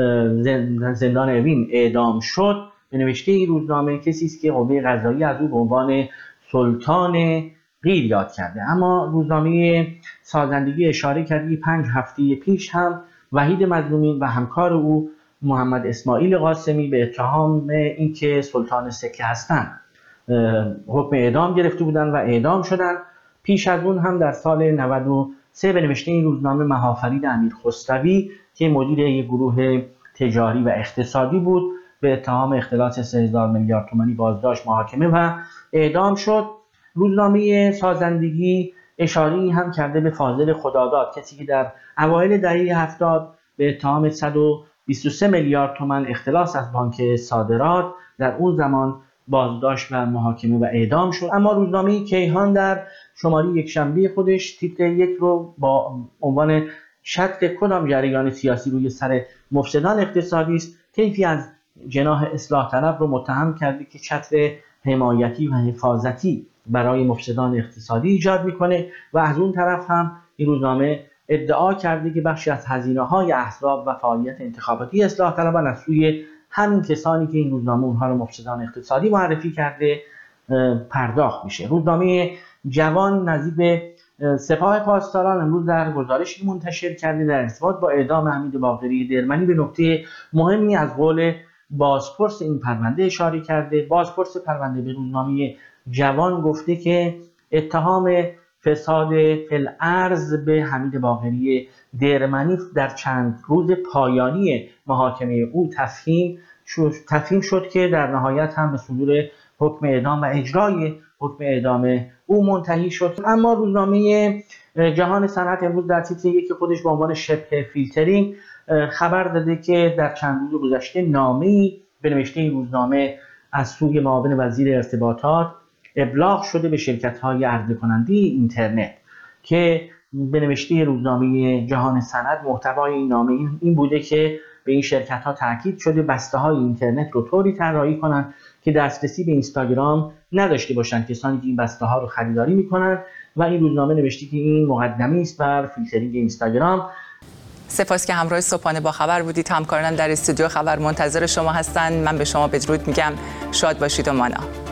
زندان اوین اعدام شد، به نوشته این روزنامه کسی است که قوه قضاییه از او به عنوان سلطان غیر یاد کرده. اما روزنامه سازندگی اشاره کرده پنج هفته پیش هم وحید مظلومی و همکار او محمد اسماعیل قاسمی به اتهام اینکه سلطان سکه هستند حکم اعدام گرفته بودند و اعدام شدند. پیش از اون هم در سال نود و سه به نوشته این روزنامه مهافرید امیر خسروی که مدیر یک گروه تجاری و اقتصادی بود به اتهام اختلاس سه هزار میلیارد تومانی بازداشت، محاکمه و اعدام شد. روزنامه سازندگی اشاره‌ای هم کرده به فاضل خداداد، کسی که در اوایل دهه هفتاد به اتهام صد و بیست و سه میلیارد تومان اختلاس از بانک صادرات در اون زمان بازداشت و محاکمه و اعدام شد. اما روزنامه کیهان در شماره یک شنبه خودش تیتر یک رو با عنوان شطر کدام جریان سیاسی روی سر مفسدان اقتصادی است، طیفی از جناح اصلاح طلب رو متهم کرده که چتر حمایتی و حفاظتی برای مفسدان اقتصادی ایجاد میکنه و از اون طرف هم این روزنامه ادعا کرده که بخشی از هزینه‌های احزاب و فعالیت انتخاباتی اصلاح طلبان از سوی همین کسانی که این روزنامه اونها رو مفسدان اقتصادی معرفی کرده پرداخت میشه. روزنامه جوان نزدیک به سپاه پاسداران امروز در گزارشی منتشر کرده در ارتباط با اعدام حمید باقری درمنی به نکته مهمی از قول بازپرس این پرونده اشاره کرده. بازپرس پرونده به روزنامه جوان گفته که اتهام فساد فی‌الارض به حمید باقری درمنی در چند روز پایانی محاکمه او تفهیم شد, تفهیم شد که در نهایت هم به صدور حکم اعدام و اجرای حکم اعدام او منتهی شد. اما روزنامه جهان صنعت امروز در تیتر یکی خودش به عنوان شبه فیلترینگ خبر داده که در چند روز گذشته نامه‌ای به نوشته این روزنامه از سوی معاون وزیر ارتباطات ابلاغ شده به شرکت‌های عرضه کننده اینترنت که به نوشته روزنامه جهان صنعت محتوای این نامه این بوده که به این شرکت‌ها تاکید شده بسته‌های اینترنت رو طوری طراحی کنند که دسترسی به اینستاگرام نداشته باشند، کسانی که این بسته ها رو خریداری میکنن. و این روزنامه نوشته که این مقدمه است بر فیلترینگ اینستاگرام. سپاس که همراه صبحانه با خبر بودید. همکارانم در استودیو خبر منتظر شما هستند. من به شما بدرود میگم. شاد باشید و مانا.